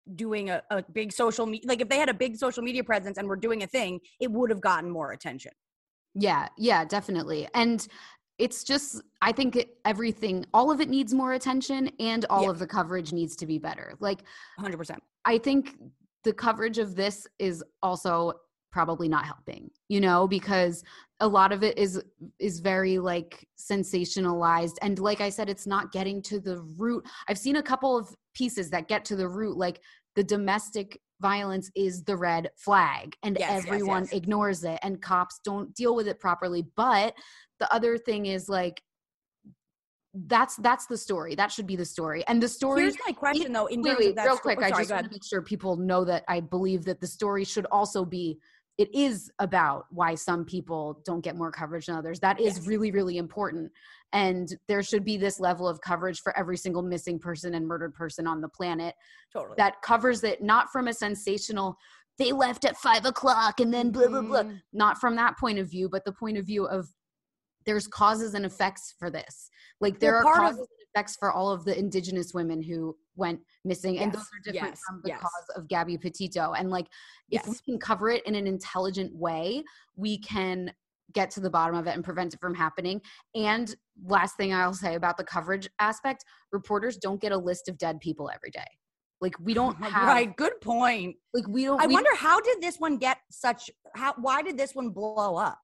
doing a big social media, like if they had a big social media presence and were doing a thing, it would have gotten more attention. Yeah, definitely. And it's just, I think everything, all of it needs more attention, and all of the coverage needs to be better. Like 100%. I think the coverage of this is also probably not helping, because a lot of it is very like sensationalized. And like I said, it's not getting to the root. I've seen a couple of pieces that get to the root, like the domestic violence is the red flag, and everyone ignores it, and cops don't deal with it properly. But the other thing is like, that's the story. That should be the story. And the story. Here's my question though. Real quick. I just want to make sure people know that I believe that the story should also be, it is about why some people don't get more coverage than others. That is really, really important. And there should be this level of coverage for every single missing person and murdered person on the planet. Totally. That covers it, not from a sensational, they left at 5:00 and then blah, blah, blah. Not from that point of view, but the point of view of there's causes and effects for this. Like there are causes and effects for all of the indigenous women who went missing. And those are different from the cause of Gabby Petito. And like, if we can cover it in an intelligent way, we can get to the bottom of it and prevent it from happening. And last thing I'll say about the coverage aspect, reporters don't get a list of dead people every day. Like we don't have. Right. Good point. Like we don't. I wonder how did this one get why did this one blow up?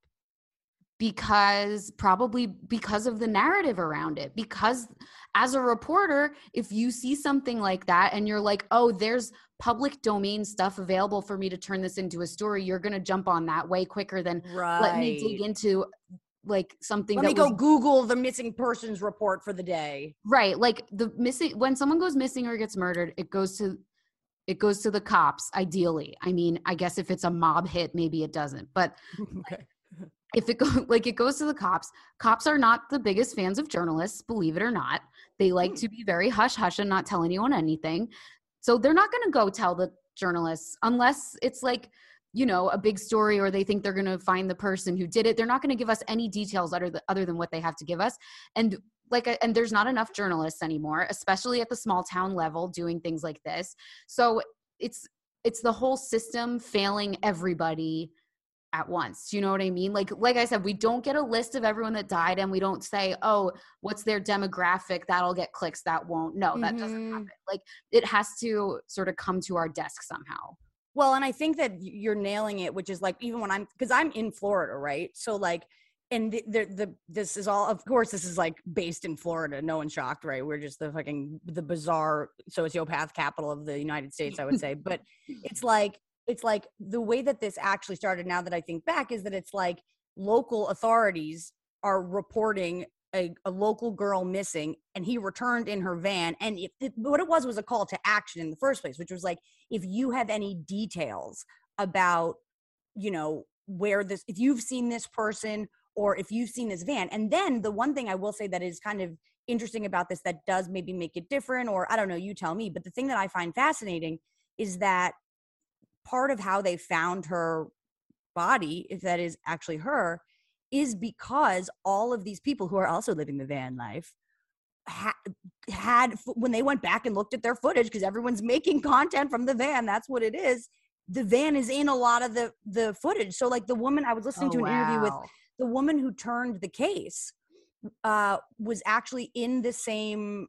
Probably because of the narrative around it. Because as a reporter, if you see something like that and you're like, oh, there's public domain stuff available for me to turn this into a story, you're going to jump on that way quicker than let me dig into like something. Let me go Google the missing persons report for the day. Right. Like when someone goes missing or gets murdered, it goes to the cops, ideally. I mean, I guess if it's a mob hit, maybe it doesn't. But okay. If it goes to the cops. Cops are not the biggest fans of journalists, believe it or not. They like to be very hush-hush and not tell anyone anything. So they're not going to go tell the journalists unless it's like, a big story, or they think they're going to find the person who did it. They're not going to give us any details other than what they have to give us. And and there's not enough journalists anymore, especially at the small town level, doing things like this. So it's the whole system failing everybody at once. Do you know what I mean? Like I said, we don't get a list of everyone that died, and we don't say, oh, what's their demographic? That'll get clicks. That won't. No, that doesn't happen. Like it has to sort of come to our desk somehow. Well, and I think that you're nailing it, which is like, even when because I'm in Florida, right? So like, and this is all, of course, this is like based in Florida. No one's shocked, right? We're just the bizarre sociopath capital of the United States, I would say. But it's like the way that this actually started, now that I think back, is that it's like local authorities are reporting a local girl missing, and he returned in her van. And what it was a call to action in the first place, which was like, if you have any details about, if you've seen this person, or if you've seen this van. And then the one thing I will say that is kind of interesting about this, that does maybe make it different, or I don't know, you tell me, but the thing that I find fascinating is that part of how they found her body, if that is actually her, is because all of these people who are also living the van life had, when they went back and looked at their footage, because everyone's making content from the van, that's what it is. The van is in a lot of the footage. So like the woman, I was listening to an interview with the woman who turned the case, was actually in the same,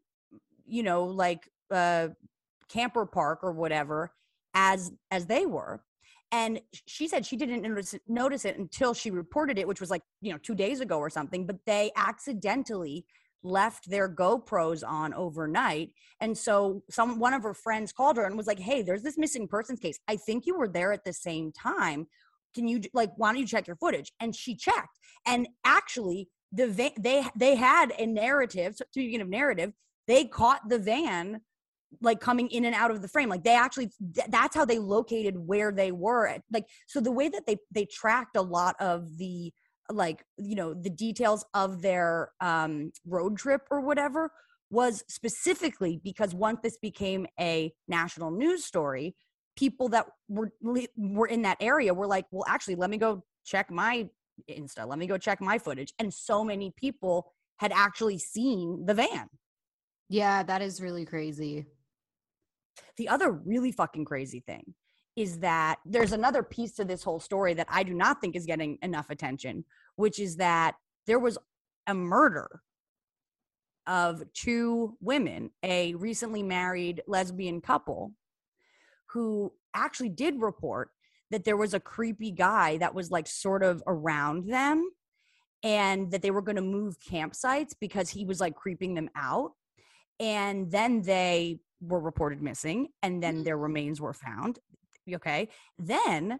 camper park or whatever as they were. And she said she didn't notice it until she reported it, which was like, 2 days ago or something, but they accidentally left their GoPros on overnight. And so one of her friends called her and was like, hey, there's this missing persons case. I think you were there at the same time. Can you, why don't you check your footage? And she checked. And actually they had a narrative. So speaking of narrative, they caught the van coming in and out of the frame. Like they actually, that's how they located where they were. So the way that they tracked a lot of the, the details of their road trip or whatever was specifically because once this became a national news story, people that were in that area were like, well, actually, let me go check my Insta. Let me go check my footage. And so many people had actually seen the van. Yeah, that is really crazy. The other really fucking crazy thing is that there's another piece to this whole story that I do not think is getting enough attention, which is that there was a murder of 2 women, a recently married lesbian couple who actually did report that there was a creepy guy that was like sort of around them and that they were going to move campsites because he was like creeping them out. And then they were reported missing and then their remains were found. Okay. Then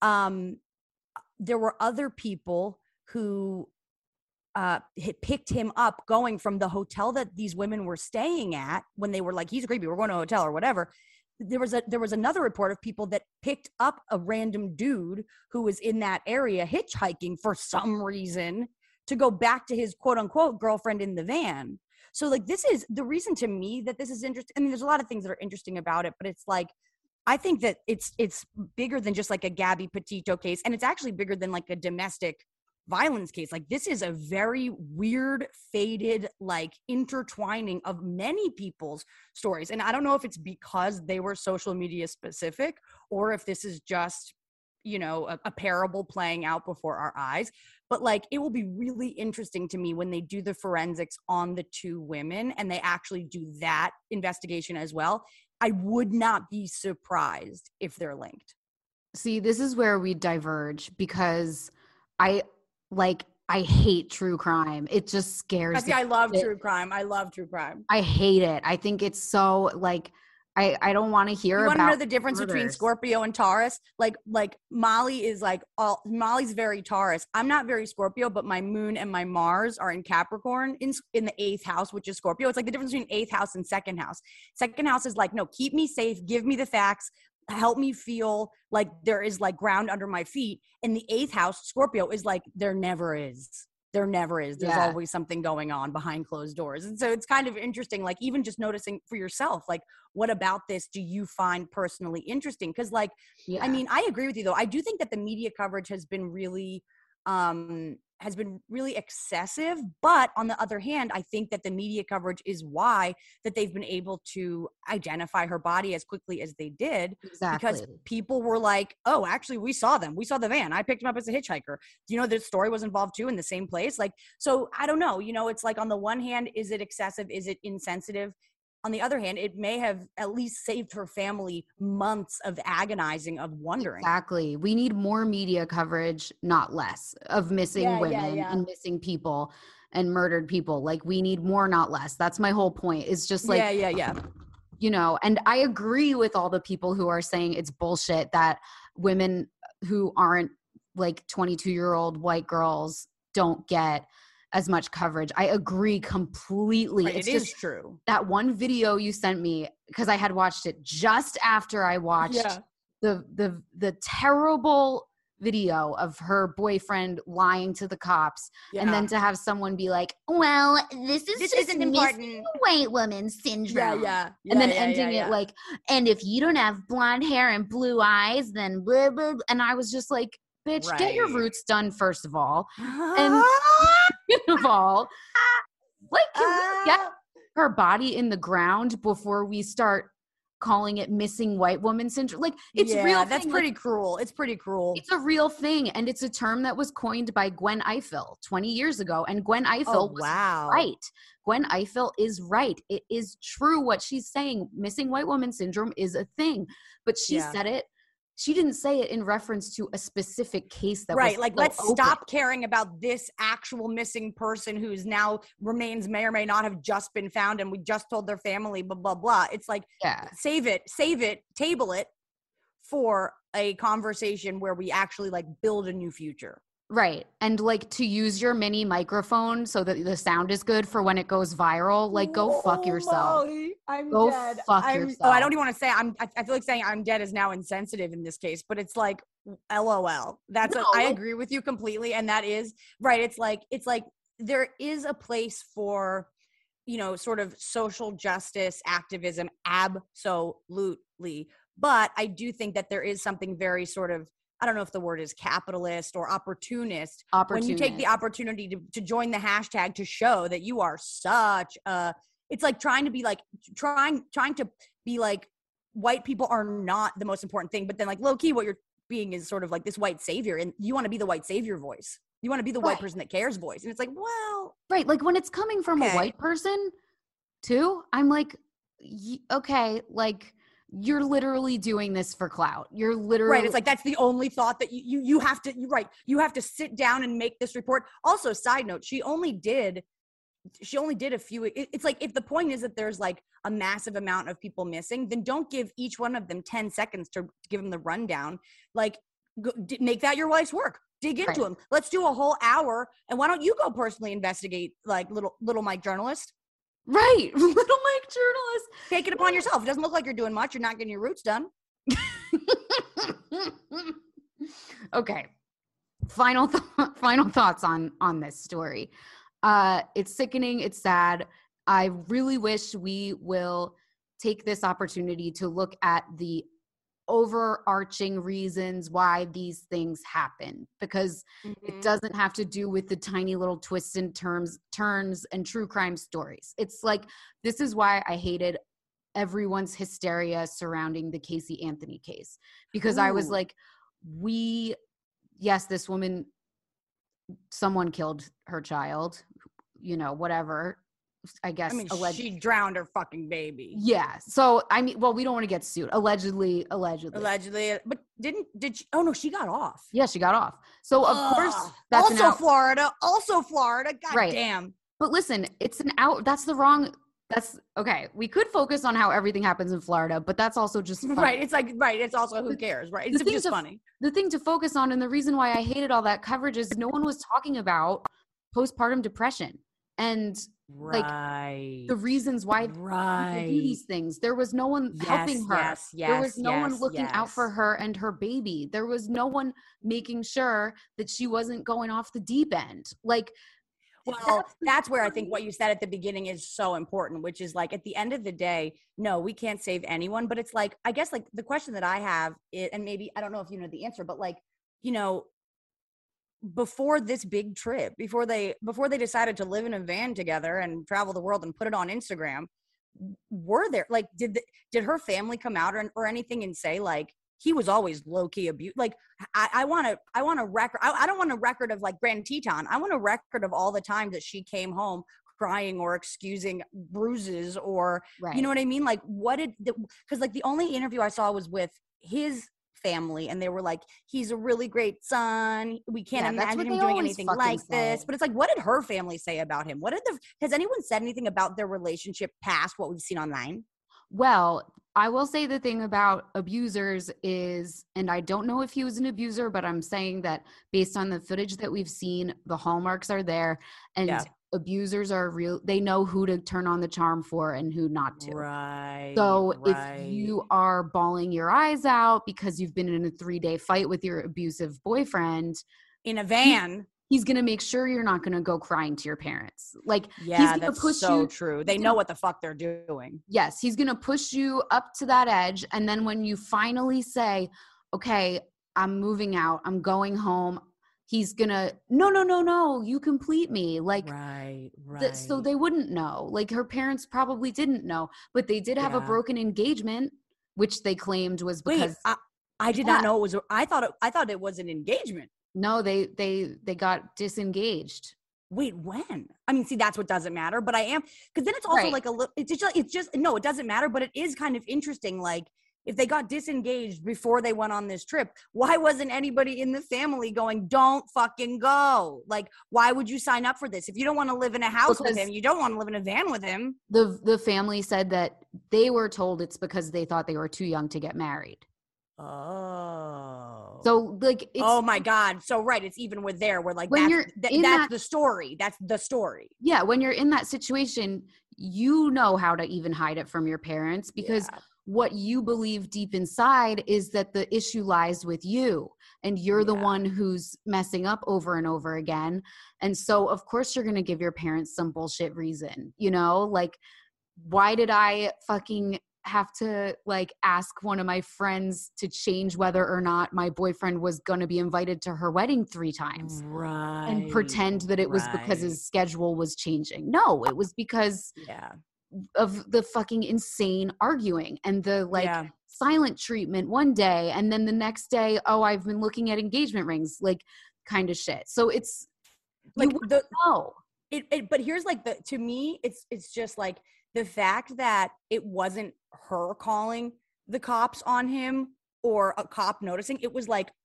there were other people who had picked him up going from the hotel that these women were staying at when they were like, he's creepy, we're going to a hotel or whatever. There was another report of people that picked up a random dude who was in that area hitchhiking for some reason to go back to his quote unquote girlfriend in the van. So like, this is the reason to me that this is interesting. I mean, there's a lot of things that are interesting about it, but it's like, I think that it's bigger than just like a Gabby Petito case. And it's actually bigger than like a domestic violence case. Like, this is a very weird, faded, like intertwining of many people's stories. And I don't know if it's because they were social media specific or if this is just, you know, a parable playing out before our eyes. But like, it will be really interesting to me when they do the forensics on the 2 women and they actually do that investigation as well. I would not be surprised if they're linked. See, this is where we diverge because I hate true crime. It just scares me. I love true crime. I love true crime. I hate it. I think it's so like, I don't want to hear about. You want to know the difference between Scorpio and Taurus? Like Molly is like Molly's very Taurus. I'm not very Scorpio, but my moon and my Mars are in Capricorn in the 8th house, which is Scorpio. It's like the difference between 8th house and 2nd house. 2nd house is like, no, keep me safe, give me the facts, help me feel like there is like ground under my feet. And the 8th house, Scorpio, is like, there never is. There never is. There's always something going on behind closed doors. And so it's kind of interesting, like even just noticing for yourself, like what about this do you find personally interesting? Because like, I mean, I agree with you though. I do think that the media coverage has been really excessive. But on the other hand, I think that the media coverage is why that they've been able to identify her body as quickly as they did. Exactly. Because people were like, oh, actually, we saw them. We saw the van. I picked him up as a hitchhiker. You know, this story was involved too in the same place. Like, so I don't know. You know, it's like on the one hand, is it excessive? Is it insensitive? On the other hand, it may have at least saved her family months of agonizing, of wondering. Exactly. We need more media coverage, not less, of missing women and missing people and murdered people. Like, we need more, not less. That's my whole point. It's just like, you know, and I agree with all the people who are saying it's bullshit that women who aren't like 22-year-old white girls don't get as much coverage. I agree completely. Right, it's just true. That one video you sent me, because I had watched it just after I watched the terrible video of her boyfriend lying to the cops, and then to have someone be like, well, this isn't important white woman syndrome. And then ending it like, and if you don't have blonde hair and blue eyes, then blah, blah, blah. And I was just like, bitch, get your roots done, first of all. And second of all, like, can we get her body in the ground before we start calling it missing white woman syndrome? Like, it's real. That's pretty cruel. It's pretty cruel. It's a real thing. And it's a term that was coined by Gwen Ifill 20 years ago. And Gwen Ifill was right. Gwen Ifill is right. It is true what she's saying. Missing white woman syndrome is a thing. But she said it. She didn't say it in reference to a specific case that was like, let's stop caring about this actual missing person whose now remains may or may not have just been found and we just told their family, blah, blah, blah. It's like, save it, table it for a conversation where we actually like build a new future. Right. And like to use your mini microphone so that the sound is good for when it goes viral, like go fuck yourself. Molly, I'm go dead. Fuck yourself. Oh, I don't even want to say I feel like saying I'm dead is now insensitive in this case, but it's like LOL. I agree with you completely. And that is right. It's like there is a place for, you know, sort of social justice activism. Absolutely. But I do think that there is something very sort of, I don't know if the word is capitalist or opportunist. When you take the opportunity to join the hashtag to show that you are such a, it's like trying to be like, trying to be like white people are not the most important thing, but then like low key what you're being is sort of like this white savior, and you want to be the white savior voice. You want to be the white person that cares voice. And it's like, well, right. Like when it's coming from a white person too, I'm like, okay, like you're literally doing this for clout. You're literally right. It's like, that's the only thought that you have to, you have to sit down and make this report. Also, side note, she only did a few. It's like, if the point is that there's like a massive amount of people missing, then don't give each one of them 10 seconds to give them the rundown. Like, make that your life's work. Dig into them. Let's do a whole hour. And why don't you go personally investigate, like little Mike journalist? Right. Little Mike journalist. Take it upon yourself. It doesn't look like you're doing much. You're not getting your roots done. Okay. Final thoughts on this story. It's sickening. It's sad. I really wish we will take this opportunity to look at the overarching reasons why these things happen, because it doesn't have to do with the tiny little twists and turns and true crime stories. It's like, this is why I hated everyone's hysteria surrounding the Casey Anthony case, because I was like, yes, this woman, someone killed her child, whatever. I guess she drowned her fucking baby. Yeah. So well, we don't want to get sued. Allegedly. But did she? Oh no, she got off. Yeah, she got off. So of course that's Florida. God right. damn. But listen, it's that's okay. We could focus on how everything happens in Florida, but that's also just funny. Right. It's like, right. It's also, who cares, right? It's just funny. The thing to focus on, and the reason why I hated all that coverage, is no one was talking about postpartum depression and like the reasons why people do these things. There was no one helping her. There was no one looking out for her and her baby. There was no one making sure that she wasn't going off the deep end. Like, well, that's where I think what you said at the beginning is so important, which is like, at the end of the day, no, we can't save anyone. But it's like, I guess like the question that I have, and maybe, I don't know if you know the answer, but like, before this big trip, before they decided to live in a van together and travel the world and put it on Instagram, were there, like, did her family come out or anything and say like, he was always low-key abused? Like, I want a record. I don't want a record of like Grand Teton. I want a record of all the time that she came home crying or excusing bruises or, you know what I mean? Like, because like the only interview I saw was with his family, and they were like, he's a really great son. We can't imagine him doing anything like this. But it's like, what did her family say about him? Has anyone said anything about their relationship past what we've seen online? Well, I will say the thing about abusers is, and I don't know if he was an abuser, but I'm saying that based on the footage that we've seen, the hallmarks are there, and abusers are real. They know who to turn on the charm for and who not to. Right. So if you are bawling your eyes out because you've been in a 3-day fight with your abusive boyfriend in a van, he's going to make sure you're not going to go crying to your parents. Like, yeah, he's going to that's push so you. True. They know what the fuck they're doing. Yes. He's going to push you up to that edge. And then when you finally say, okay, I'm moving out, I'm going home, he's gonna, no, you complete me. Like, right. So they wouldn't know. Like, her parents probably didn't know, but they did have a broken engagement, which they claimed was because I did not know it was. I thought it was an engagement. No, they got disengaged. Wait, when? I mean, see, that's what doesn't matter. But because then it's also like a little. It's just no, it doesn't matter. But it is kind of interesting. Like, if they got disengaged before they went on this trip, why wasn't anybody in the family going, don't fucking go? Like, why would you sign up for this? If you don't want to live in a house with him, you don't want to live in a van with him. The family said that they were told it's because they thought they were too young to get married. Oh. So, like, oh my God. So, right. It's even with where like, that's the story. That's the story. Yeah. When you're in that situation, you know how to even hide it from your parents, because what you believe deep inside is that the issue lies with you, and you're the one who's messing up over and over again. And so of course you're going to give your parents some bullshit reason, like, why did I fucking have to like ask one of my friends to change whether or not my boyfriend was going to be invited to her wedding 3 times and pretend that it was because his schedule was changing? No, it was because of the fucking insane arguing and the like silent treatment one day. And then the next day, oh, I've been looking at engagement rings, like kind of shit. So it's like, but here's like to me, it's just like the fact that it wasn't her calling the cops on him or a cop noticing. It was like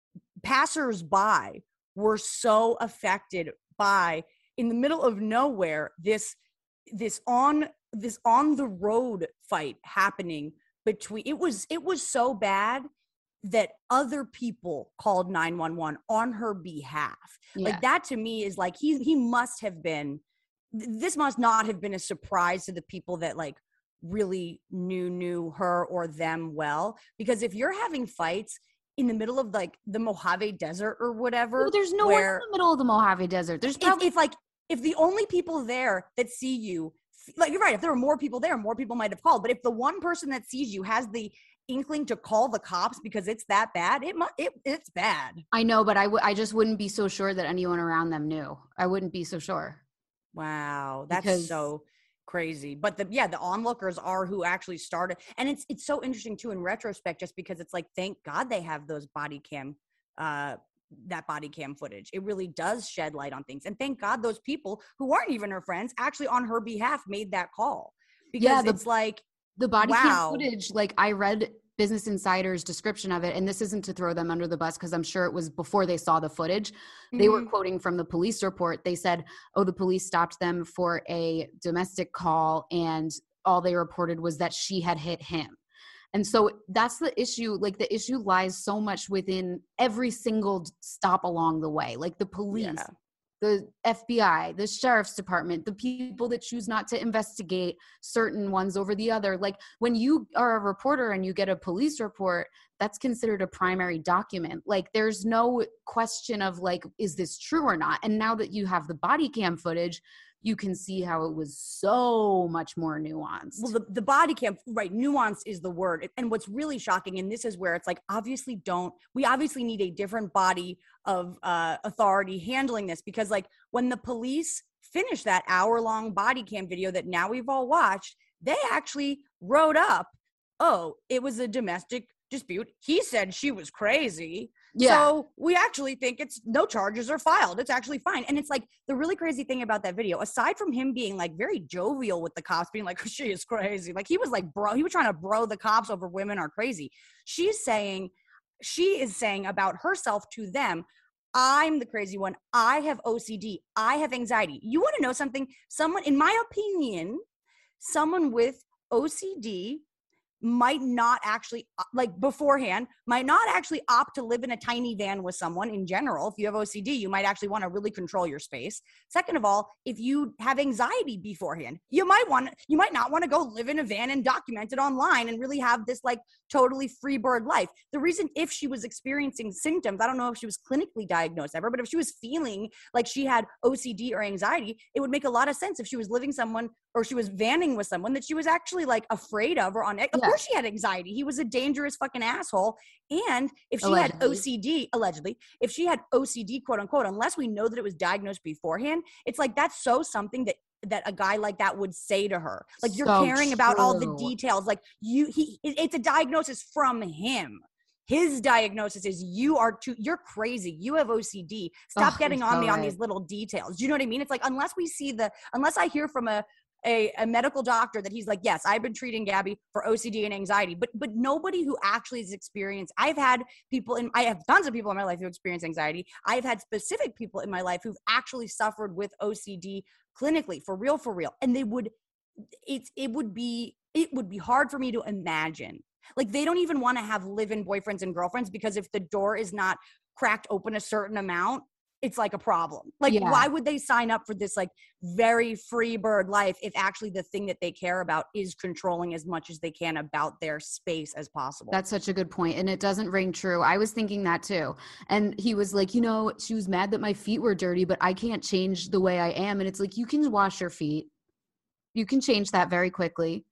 passersby were so affected by, in the middle of nowhere, this on the road fight happening between, it was so bad that other people called 911 on her behalf. Like that to me is like, he must have been, this must not have been a surprise to the people that like really knew her or them well, because if you're having fights in the middle of like the Mojave Desert or whatever, well, there's no one in the middle of the Mojave Desert. There's probably if the only people there that see you, like you're right, if there were more people there, more people might have called. But if the one person that sees you has the inkling to call the cops because it's that bad, it's bad. I know, but I just wouldn't be so sure that anyone around them knew. I wouldn't be so sure. Wow, that's so crazy. But the onlookers are who actually started, and it's so interesting too in retrospect, just because it's like, thank God they have those body cam footage. It really does shed light on things, and thank God those people who aren't even her friends actually on her behalf made that call, because it's like the body cam footage. Like I read Business Insider's description of it, and this isn't to throw them under the bus because I'm sure it was before they saw the footage. They were quoting from the police report. They said, oh, the police stopped them for a domestic call, and all they reported was that she had hit him. And so that's the issue. Like the issue lies so much within every single stop along the way. Like the police, the FBI, the sheriff's department, the people that choose not to investigate certain ones over the other. Like when you are a reporter and you get a police report, that's considered a primary document. Like there's no question of like, is this true or not? And now that you have the body cam footage, you can see how it was so much more nuanced. Well, the body cam, right, nuance is the word. And what's really shocking, and this is where it's like, we obviously need a different body of authority handling this, because like when the police finished that hour-long body cam video that now we've all watched, they actually wrote up, oh, it was a domestic dispute. He said she was crazy. Yeah. So we actually think no charges are filed. It's actually fine. And it's like the really crazy thing about that video, aside from him being like very jovial with the cops, being like, she is crazy. Like he was trying to bro the cops over women are crazy. She is saying about herself to them, I'm the crazy one. I have OCD. I have anxiety. You want to know something? In my opinion, someone with OCD might not actually, like beforehand, might not actually opt to live in a tiny van with someone in general. If you have OCD, you might actually want to really control your space. Second of all, if you have anxiety beforehand, you might not want to go live in a van and document it online and really have this like totally free bird life. The reason, if she was experiencing symptoms, I don't know if she was clinically diagnosed ever, but if she was feeling like she had OCD or anxiety, it would make a lot of sense if she was living someone or she was vanning with someone that she was actually like afraid of or on. Of course she had anxiety. He was a dangerous fucking asshole. And if she had OCD, allegedly, if she had OCD, quote unquote, unless we know that it was diagnosed beforehand, it's like, that's so something that a guy like that would say to her. Like, you're caring about all the details. Like it's a diagnosis from him. His diagnosis is you're crazy. You have OCD. Stop getting on me on these little details. Do you know what I mean? It's like, unless I hear from a medical doctor that he's like, yes, I've been treating Gabby for OCD and anxiety, but nobody who actually has experienced, I have tons of people in my life who experience anxiety. I've had specific people in my life who've actually suffered with OCD clinically, for real. And it would be hard for me to imagine. Like, they don't even want to have live-in boyfriends and girlfriends, because if the door is not cracked open a certain amount, it's like a problem. Like, why would they sign up for this like very free bird life if actually the thing that they care about is controlling as much as they can about their space as possible? That's such a good point. And it doesn't ring true. I was thinking that too. And he was like, she was mad that my feet were dirty, but I can't change the way I am. And it's like, you can wash your feet. You can change that very quickly.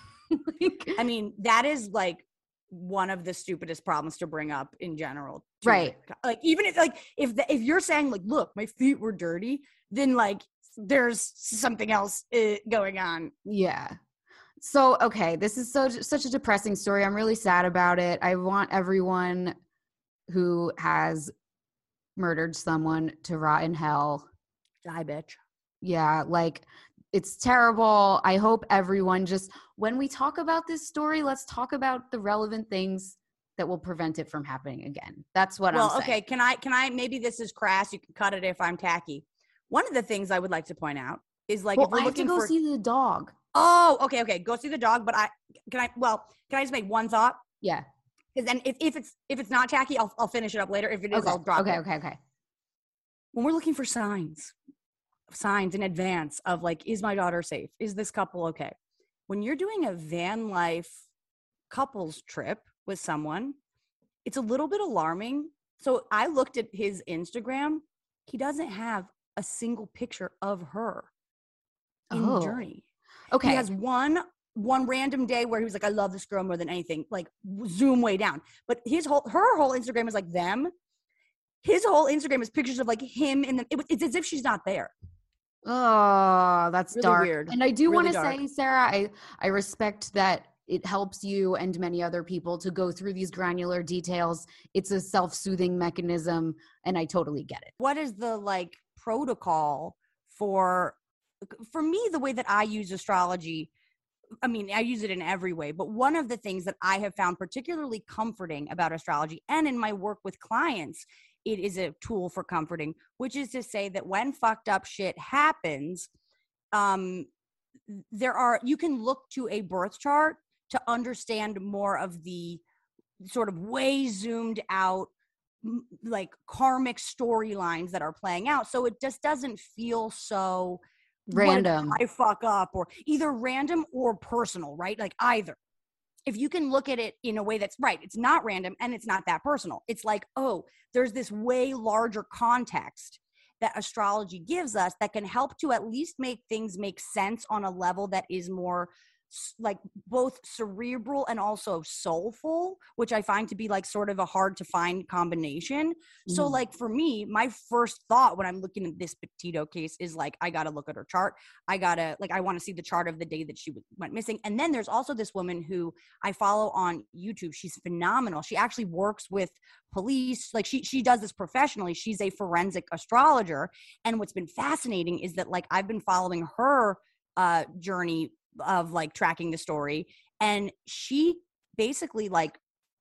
I mean, that is like one of the stupidest problems to bring up in general, too. Right? Like, even if you're saying like, look, my feet were dirty, then like there's something else going on. Yeah. So, okay, this is such a depressing story. I'm really sad about it. I want everyone who has murdered someone to rot in hell. Die, bitch. Yeah, like, it's terrible. I hope everyone just, when we talk about this story, let's talk about the relevant things that will prevent it from happening again. That's what I'm saying. Okay, can I, maybe this is crass. You can cut it if I'm tacky. One of the things I would like to point out is like, if we're I have to looking go for see the dog. Oh, okay. Go see the dog. But can I just make one thought? Yeah. Because then if it's not tacky, I'll finish it up later. If it is, I'll drop it. Okay. When we're looking for signs in advance of like, is my daughter safe? Is this couple okay? When you're doing a van life couples trip with someone, it's a little bit alarming. So I looked at his Instagram. He doesn't have a single picture of her in the journey. Okay. He has one random day where he was like, I love this girl more than anything, like zoom way down. But her whole Instagram is like them. His whole Instagram is pictures of like him it's as if she's not there. Oh, that's really dark. Weird. And I do really want to say, Sarah, I respect that it helps you and many other people to go through these granular details. It's a self-soothing mechanism, and I totally get it. What is the like protocol for me, the way that I use astrology? I mean, I use it in every way, but one of the things that I have found particularly comforting about astrology, and in my work with clients, it is a tool for comforting, which is to say that when fucked up shit happens, you can look to a birth chart to understand more of the sort of way zoomed out, like karmic storylines that are playing out. So it just doesn't feel so random. I fuck up, or either random or personal, right? Like either. If you can look at it in a way that's right, it's not random and it's not that personal. It's like, oh, there's this way larger context that astrology gives us that can help to at least make things make sense on a level that is more like both cerebral and also soulful, which I find to be like sort of a hard to find combination. So like for me, my first thought when I'm looking at this Petito case is like, I got to look at her chart. I want to see the chart of the day that she went missing. And then there's also this woman who I follow on YouTube. She's phenomenal. She actually works with police. Like she does this professionally. She's a forensic astrologer. And what's been fascinating is that like I've been following her journey of like tracking the story, and she basically like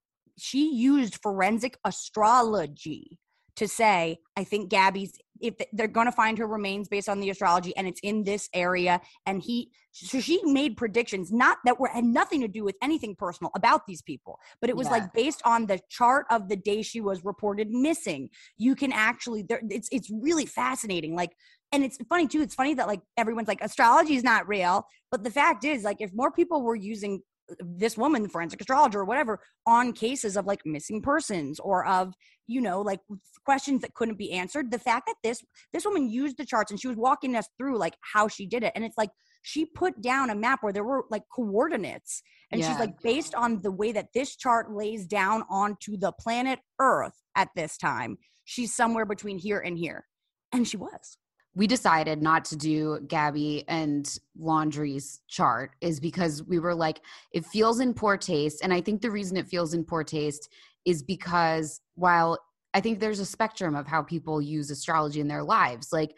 she used forensic astrology to say, I think Gabby's, if they're going to find her remains based on the astrology and it's in this area, and so she made predictions not that had nothing to do with anything personal about these people, but it was like based on the chart of the day she was reported missing. You can actually it's really fascinating. Like, and it's funny too. It's funny that like everyone's like astrology is not real, but the fact is like if more people were using this woman, the forensic astrologer or whatever, on cases of like missing persons or of, you know, like questions that couldn't be answered, the fact that this woman used the charts and she was walking us through like how she did it. And it's like, she put down a map where there were like coordinates, and she's like, based on the way that this chart lays down onto the planet Earth at this time, she's somewhere between here and here. And she was. We decided not to do Gabby and Laundry's chart is because we were like, it feels in poor taste. And I think the reason it feels in poor taste is because while I think there's a spectrum of how people use astrology in their lives, like,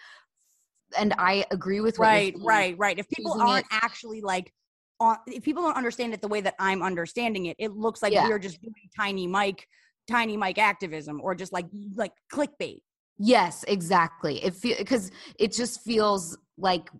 and I agree with what right. If people aren't actually like, if people don't understand it the way that I'm understanding it, it looks like we're just doing tiny Mike activism or just like clickbait. Yes, exactly. Because it just feels like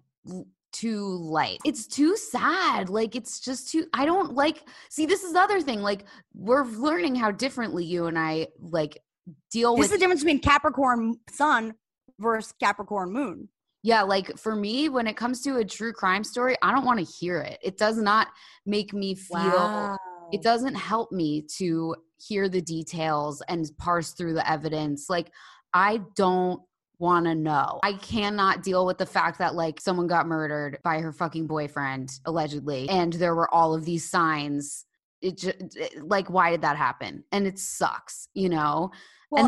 too light. It's too sad. Like it's just too. I don't like. See, this is the other thing. Like we're learning how differently you and I like deal with. This is the difference between Capricorn Sun versus Capricorn Moon. Yeah, like for me, when it comes to a true crime story, I don't want to hear it. It does not make me feel. Wow. It doesn't help me to hear the details and parse through the evidence. Like. I don't want to know. I cannot deal with the fact that like someone got murdered by her fucking boyfriend, allegedly, and there were all of these signs. Like, why did that happen? And it sucks, you know? Well, and then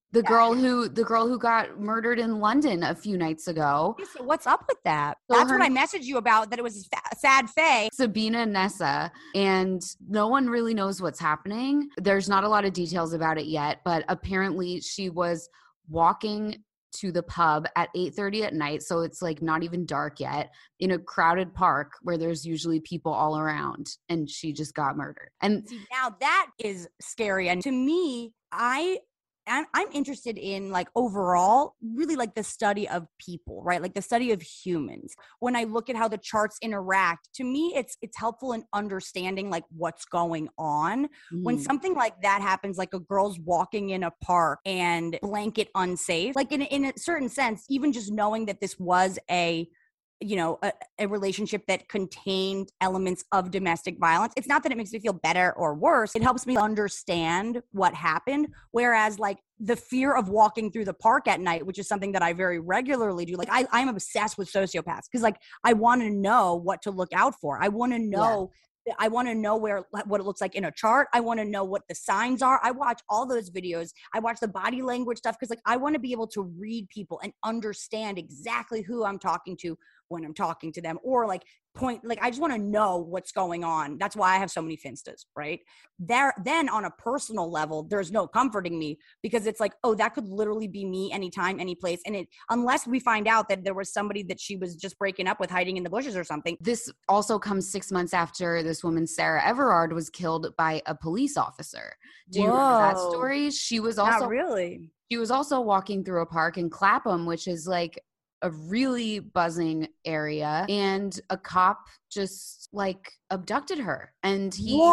The girl who got murdered in London a few nights ago. So what's up with that? So That's what I messaged you about, that it was a sad Faye. Sabina Nessa, and no one really knows what's happening. There's not a lot of details about it yet, but apparently she was walking to the pub at 8:30 at night, so it's like not even dark yet, in a crowded park where there's usually people all around, and she just got murdered. And see, now that is scary. And to me, I'm interested in like overall, really like the study of people, right? Like the study of humans. When I look at how the charts interact, to me, it's helpful in understanding like what's going on. When something like that happens, like a girl's walking in a park and blanket unsafe, like in a certain sense, even just knowing that this was a relationship that contained elements of domestic violence. It's not that it makes me feel better or worse. It helps me understand what happened. Whereas like the fear of walking through the park at night, which is something that I very regularly do. Like I'm obsessed with sociopaths because like I want to know what to look out for. I want to know. Yeah. I want to know what it looks like in a chart. I want to know what the signs are. I watch all those videos. I watch the body language stuff because like I want to be able to read people and understand exactly who I'm talking to when I'm talking to them, or like I just want to know what's going on. That's why I have so many Finstas, right? Then on a personal level, there's no comforting me because it's like, oh, that could literally be me anytime, any place. And unless we find out that there was somebody that she was just breaking up with hiding in the bushes or something. This also comes 6 months after this woman, Sarah Everard, was killed by a police officer. Do you remember that story? She was also Not really. She was also walking through a park in Clapham, which is like a really buzzing area, and a cop just like abducted her, and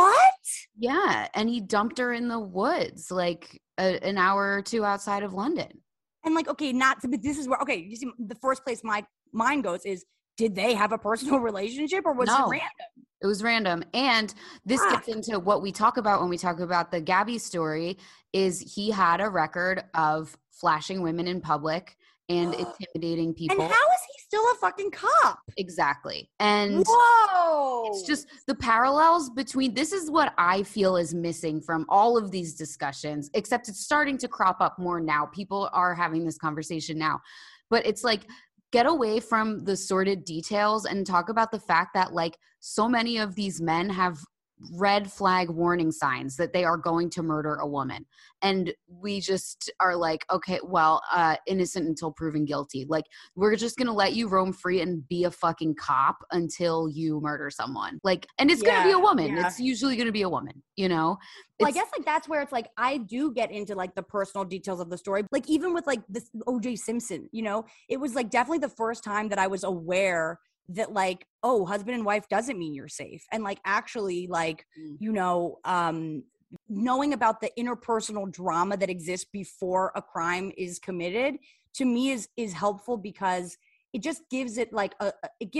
he dumped her in the woods like an hour or two outside of London. And like, okay, but this is where, okay, you see, the first place my mind goes is, did they have a personal relationship or was it random? It was random. And this gets into what we talk about when we talk about the Gabby story, is he had a record of flashing women in public and intimidating people. And how is he still a fucking cop? Exactly. And it's just the parallels between, this is what I feel is missing from all of these discussions, except it's starting to crop up more now. People are having this conversation now. But it's like, get away from the sordid details and talk about the fact that like so many of these men have red flag warning signs that they are going to murder a woman, and we just are like, okay, well, innocent until proven guilty. Like, we're just gonna let you roam free and be a fucking cop until you murder someone. Like, and it's gonna be a woman. It's usually gonna be a woman, you know. Well, I guess like that's where it's like I do get into like the personal details of the story. Like even with like this O.J. Simpson, you know, it was like definitely the first time that I was aware that like, oh, husband and wife doesn't mean you're safe. And like, actually like, you know, knowing about the interpersonal drama that exists before a crime is committed, to me is helpful because it just gives it like a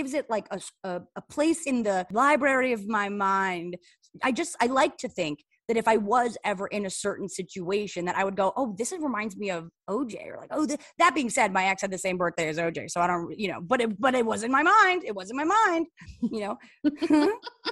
place in the library of my mind. I like to think that if I was ever in a certain situation that I would go, oh, this reminds me of OJ, or like, oh, that being said, my ex had the same birthday as OJ. So I don't, you know, but it was in my mind. It was in my mind, you know?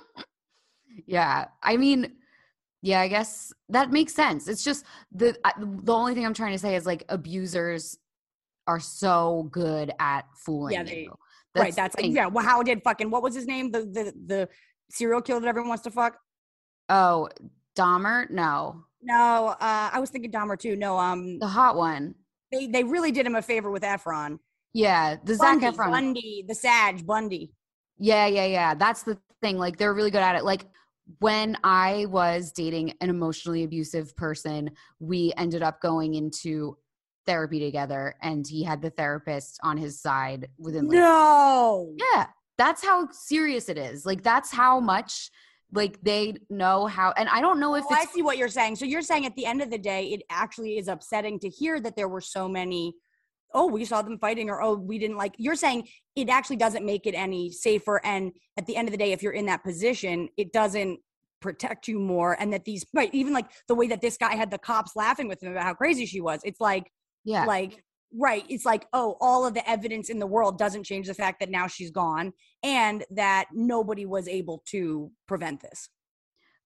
Yeah. I mean, yeah, I guess that makes sense. It's just the only thing I'm trying to say is like abusers are so good at fooling you. That's like, yeah. Well, how did what was his name? The serial killer that everyone wants to fuck? Oh, Dahmer? No, I was thinking Dahmer too. No, the hot one. They really did him a favor with Efron. Yeah, the Zac Efron. Bundy, the Sag Bundy. Yeah. That's the thing. Like, they're really good at it. Like, when I was dating an emotionally abusive person, we ended up going into therapy together, and he had the therapist on his side within. Yeah, that's how serious it is. Like, that's how much. Like, they know how, and I don't know if I see what you're saying. So you're saying at the end of the day, it actually is upsetting to hear that there were so many, oh, we saw them fighting, or, oh, we didn't like, you're saying it actually doesn't make it any safer. And at the end of the day, if you're in that position, it doesn't protect you more. And that these, right, even like the way that this guy had the cops laughing with him about how crazy she was. It's like, right. It's like, oh, all of the evidence in the world doesn't change the fact that now she's gone and that nobody was able to prevent this.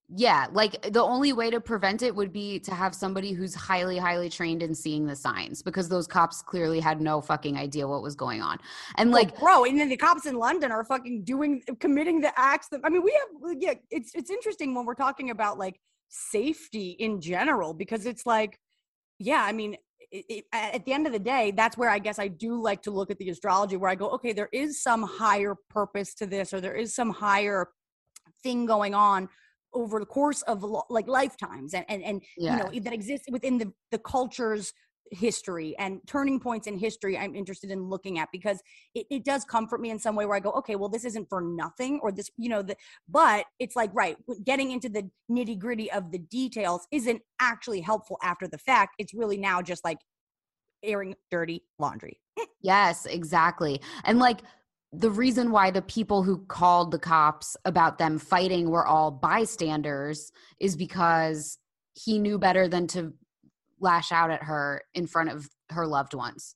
Yeah, like the only way to prevent it would be to have somebody who's highly, highly trained in seeing the signs, because those cops clearly had no fucking idea what was going on. And like, bro, and then the cops in London are fucking committing the acts that, I mean, it's interesting when we're talking about like safety in general, because it's like, yeah, I mean, at the end of the day, that's where I guess I do like to look at the astrology, where I go, okay, there is some higher purpose to this, or there is some higher thing going on over the course of like lifetimes, and you know, that exists within the culture's history and turning points in history. I'm interested in looking at, because it does comfort me in some way, where I go, okay, well, this isn't for nothing, or this, you know, but it's like, right, getting into the nitty gritty of the details isn't actually helpful after the fact. It's really now just like airing dirty laundry. yes, exactly. And like, the reason why the people who called the cops about them fighting were all bystanders is because he knew better than to lash out at her in front of her loved ones.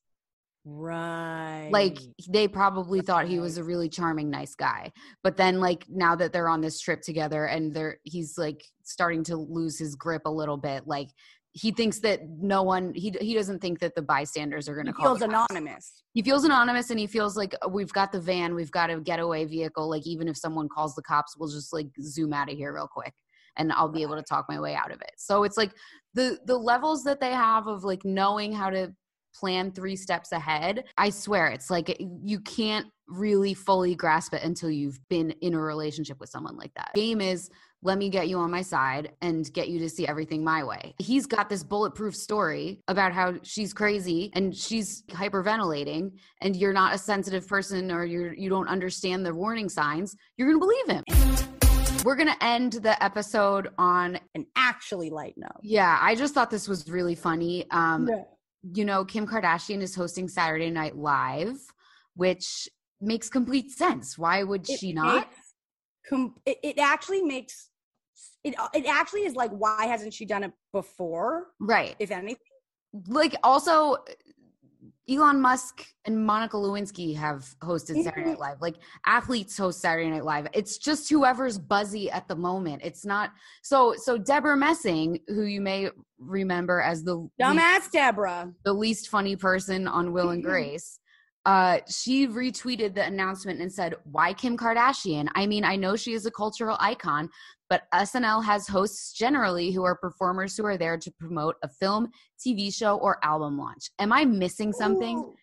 Right. Like, they probably thought he was a really charming, nice guy. But then, like, now that they're on this trip together and he's like starting to lose his grip a little bit, like, he thinks that no one, he doesn't think that the bystanders are going to call. He feels anonymous. He feels anonymous, and he feels like, we've got the van, we've got a getaway vehicle. Like, even if someone calls the cops, we'll just like zoom out of here real quick and I'll be able to talk my way out of it. So it's like the levels that they have of like knowing how to plan 3 steps ahead. I swear, it's like you can't really fully grasp it until you've been in a relationship with someone like that. Game is, let me get you on my side and get you to see everything my way. He's got this bulletproof story about how she's crazy and she's hyperventilating, and you're not a sensitive person, or you don't understand the warning signs. You're going to believe him. We're going to end the episode on an actually light note. Yeah, I just thought this was really funny. You know, Kim Kardashian is hosting Saturday Night Live, which makes complete sense. Why would she not? It actually makes it actually is like, why hasn't she done it before? Right. If anything. Like, also, Elon Musk and Monica Lewinsky have hosted Saturday Night Live. Like, athletes host Saturday Night Live. It's just whoever's buzzy at the moment. It's not so Deborah Messing, who you may remember as the Deborah, the least funny person on Will and Grace. She retweeted the announcement and said, "Why Kim Kardashian? I mean, I know she is a cultural icon, but SNL has hosts generally who are performers who are there to promote a film, TV show, or album launch. Am I missing something?" Ooh,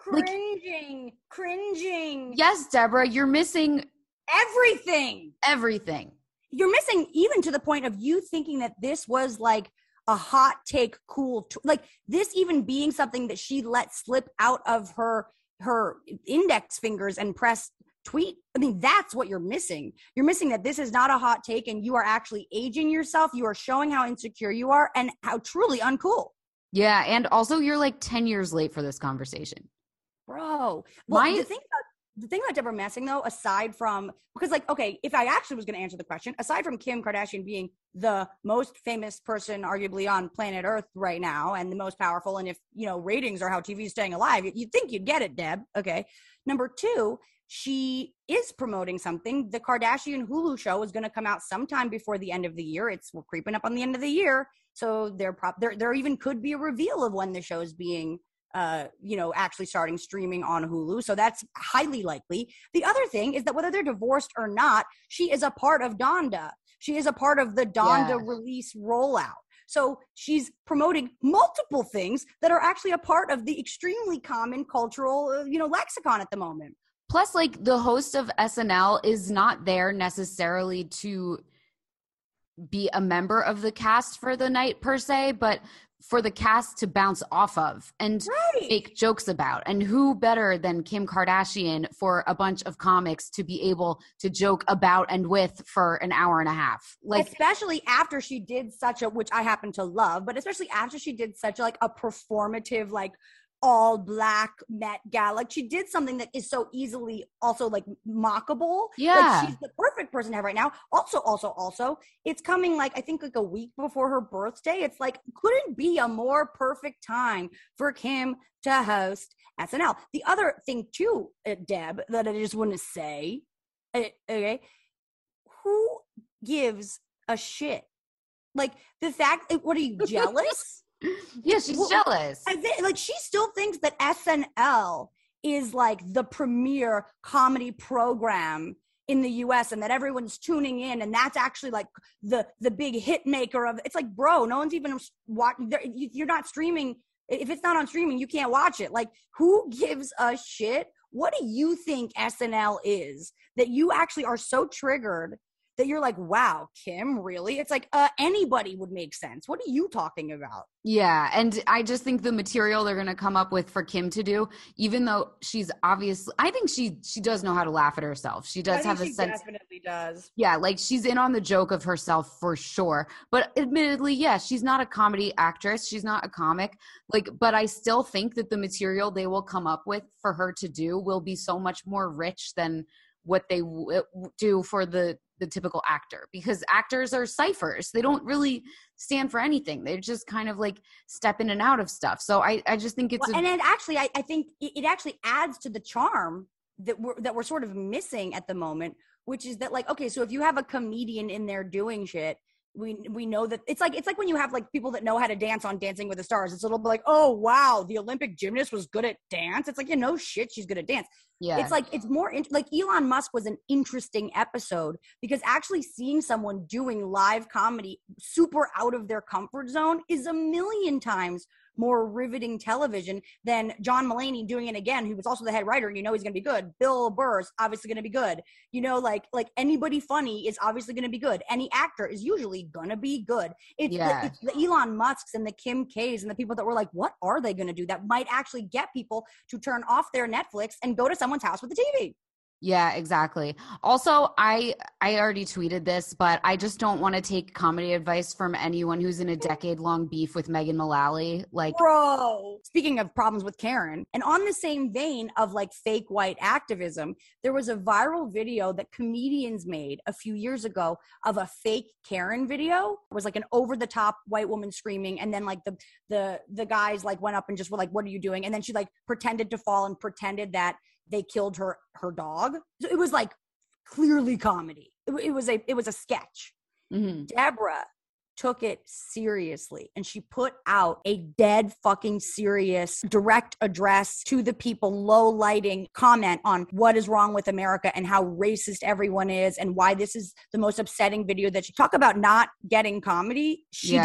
cringing. Yes, Deborah, you're missing everything. You're missing even to the point of you thinking that this was like a hot take, cool, like this even being something that she let slip out of her index fingers and press tweet. I mean, that's what you're missing. You're missing that this is not a hot take, and you are actually aging yourself. You are showing how insecure you are and how truly uncool. Yeah, and also you're like 10 years late for this conversation. Bro. Well, the thing about Deborah Messing, though, aside from, because like, okay, if I actually was going to answer the question, aside from Kim Kardashian being the most famous person arguably on planet Earth right now and the most powerful, and if, you know, ratings are how TV is staying alive, you'd think you'd get it, Deb. Okay. Number 2, she is promoting something. The Kardashian Hulu show is going to come out sometime before the end of the year. We're creeping up on the end of the year. So there even could be a reveal of when the show is being actually starting streaming on Hulu. So that's highly likely. The other thing is that whether they're divorced or not, she is a part of Donda. She is a part of the Donda release rollout. So she's promoting multiple things that are actually a part of the extremely common cultural, lexicon at the moment. Plus, like, the host of SNL is not there necessarily to be a member of the cast for the night per se, but for the cast to bounce off of and make jokes about. And who better than Kim Kardashian for a bunch of comics to be able to joke about and with for an hour and a half? Like, especially after she did which I happen to love, but especially after she did such like a performative, like all black Met Gala. Like, she did something that is so easily also like mockable. Yeah. Like, she's the perfect person to have right now. Also, it's coming like, I think like a week before her birthday. It's like, couldn't be a more perfect time for Kim to host SNL. The other thing too, Deb, that I just want to say, okay, who gives a shit. Like the fact, what are you, jealous? Yeah, she's jealous. Like she still thinks that SNL is like the premier comedy program in the US and that everyone's tuning in, and that's actually like the big hit maker of. It's like, bro, no one's even watching. You're not streaming. If it's not on streaming, you can't watch it. Like, who gives a shit? What do you think SNL is that you actually are so triggered that you're like, wow, Kim, really? It's like anybody would make sense. What are you talking about? Yeah, and I just think the material they're going to come up with for Kim to do, even though she's obviously, I think she does know how to laugh at herself. She does have a sense. Definitely does. Yeah, like she's in on the joke of herself for sure. But admittedly, yeah, she's not a comedy actress. She's not a comic. Like, but I still think that the material they will come up with for her to do will be so much more rich than what they do for the typical actor, because actors are ciphers. They don't really stand for anything. They're just kind of like step in and out of stuff. So I just think it's and it actually, I think it actually adds to the charm that we're sort of missing at the moment, which is that, like, okay, so if you have a comedian in there doing shit, we know that it's like when you have like people that know how to dance on Dancing with the Stars. It's a little bit like, oh wow, the Olympic gymnast was good at dance. It's like, you know, shit, she's good at dance. Yeah, it's like, it's more like Elon Musk was an interesting episode because actually seeing someone doing live comedy super out of their comfort zone is a million times more riveting television than John Mulaney doing it again, who was also the head writer, and you know he's going to be good. Bill Burr's obviously going to be good. You know, like anybody funny is obviously going to be good. Any actor is usually going to be good. It's the Elon Musks and the Kim K's and the people that were like, what are they going to do that might actually get people to turn off their Netflix and go to someone's house with a TV? Yeah, exactly. Also, I already tweeted this, but I just don't want to take comedy advice from anyone who's in a decade-long beef with Megan Mullally. Like, bro, speaking of problems with Karen, and on the same vein of like fake white activism, there was a viral video that comedians made a few years ago of a fake Karen video. It was like an over-the-top white woman screaming, and then like the guys like went up and just were like, "What are you doing?" And then she like pretended to fall and pretended that they killed her dog. So it was like clearly comedy. It was a sketch. Mm-hmm. Deborah took it seriously, and she put out a dead fucking serious direct address to the people, low lighting comment on what is wrong with America and how racist everyone is and why this is the most upsetting video that she talk about not getting comedy. She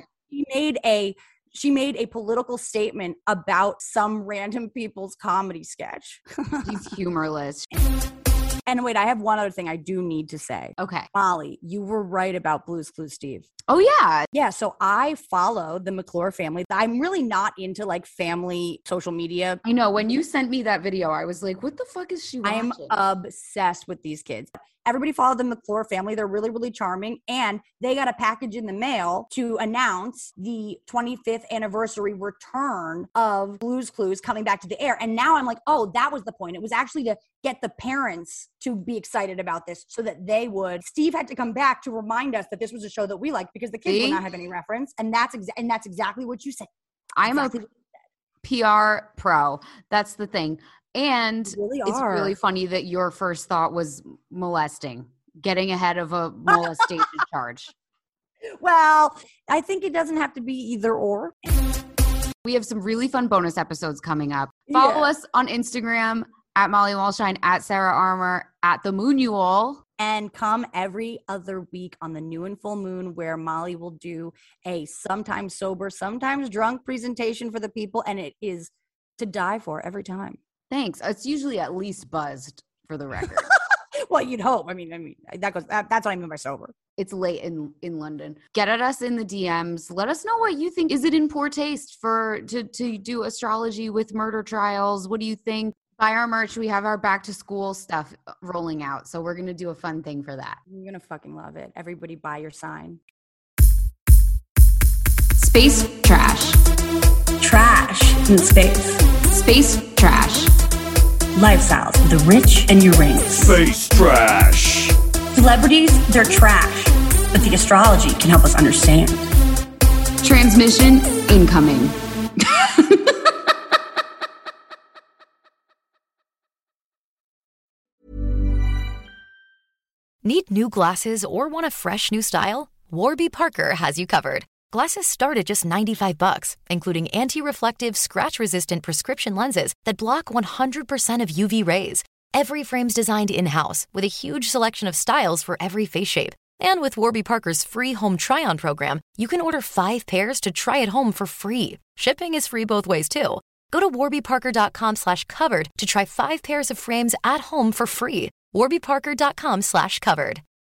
made a political statement about some random people's comedy sketch. She's humorless. And wait, I have one other thing I do need to say. Okay. Molly, you were right about Blue's Clues, Steve. Oh, yeah. Yeah, so I follow the McClure family. I'm really not into like family social media. I know. When you sent me that video, I was like, what the fuck is she watching? I'm obsessed with these kids. Everybody followed the McClure family. They're really, really charming. And they got a package in the mail to announce the 25th anniversary return of Blue's Clues coming back to the air. And now I'm like, oh, that was the point. It was actually to get the parents to be excited about this so that they would. Steve had to come back to remind us that this was a show that we liked because the kids will not have any reference. And that's exactly what you said. I'm a PR pro. That's the thing. And it's really funny that your first thought was molesting, getting ahead of a molestation charge. Well, I think it doesn't have to be either or. We have some really fun bonus episodes coming up. Follow us on Instagram at Molly Walshine, at Sarah Armour, at The Moonual. And come every other week on the new and full moon, where Molly will do a sometimes sober, sometimes drunk presentation for the people. And it is to die for every time. Thanks. It's usually at least buzzed, for the record. Well, you'd hope. I mean, that's what I mean by sober. It's late in London. Get at us in the DMs. Let us know what you think. Is it in poor taste to do astrology with murder trials? What do you think? Buy our merch. We have our back to school stuff rolling out. So we're going to do a fun thing for that. You're going to fucking love it. Everybody buy your sign. Space trash. Trash in space. Space trash. Lifestyles of the rich and your rings. Space trash. Celebrities, they're trash, but the astrology can help us understand. Transmission incoming. Need new glasses or want a fresh new style? Warby Parker has you covered. Glasses start at just $95, including anti-reflective, scratch-resistant prescription lenses that block 100% of UV rays. Every frame's designed in-house with a huge selection of styles for every face shape. And with Warby Parker's free home try-on program, you can order 5 pairs to try at home for free. Shipping is free both ways, too. Go to warbyparker.com/covered to try 5 pairs of frames at home for free. warbyparker.com/covered.